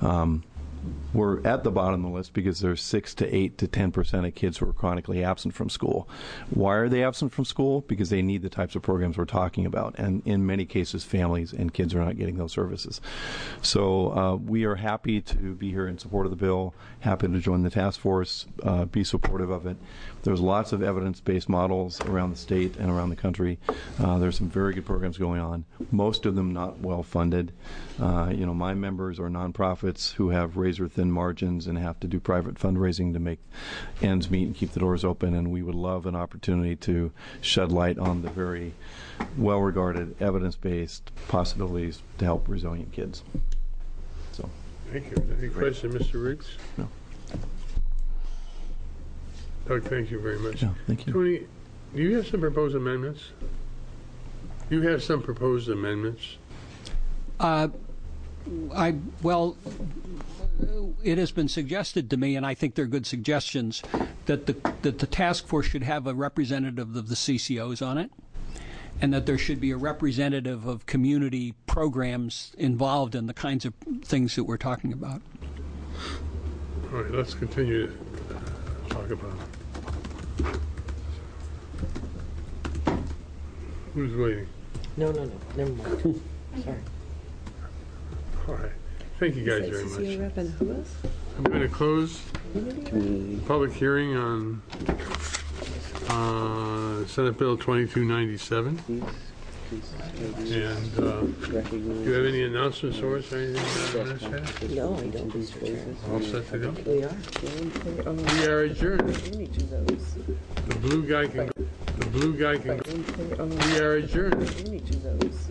We're at the bottom of the list because there's 6 to 8 to 10% of kids who are chronically absent from school. Why are they absent from school? Because they need the types of programs we're talking about. And in many cases, families and kids are not getting those services. So we are happy to be here in support of the bill, happy to join the task force, be supportive of it. There's lots of evidence-based models around the state and around the country. There's some very good programs going on, most of them not well funded. My members are nonprofits who have razor-thin margins and have to do private fundraising to make ends meet and keep the doors open, and we would love an opportunity to shed light on the very well-regarded evidence-based possibilities to help resilient kids. So, thank you. Any question, Mr. Riggs? No. Doug, thank you very much. No, thank you. Tony, do you have some proposed amendments? You have some proposed amendments? It has been suggested to me, and I think they're good suggestions, that the task force should have a representative of the CCOs on it, and that there should be a representative of community programs involved in the kinds of things that we're talking about. All right, let's continue to talk about it. Who's waiting? No, never mind. Sorry. All right. Thank you guys very much. CCO rep and who else? I'm going to close the public hearing on Senate Bill 2297. And do you have any announcements for us or anything? No, I don't, Mr. Chair. All set to go? We are. We are adjourned. Each of those. The blue guy can go. We are adjourned. Each of those.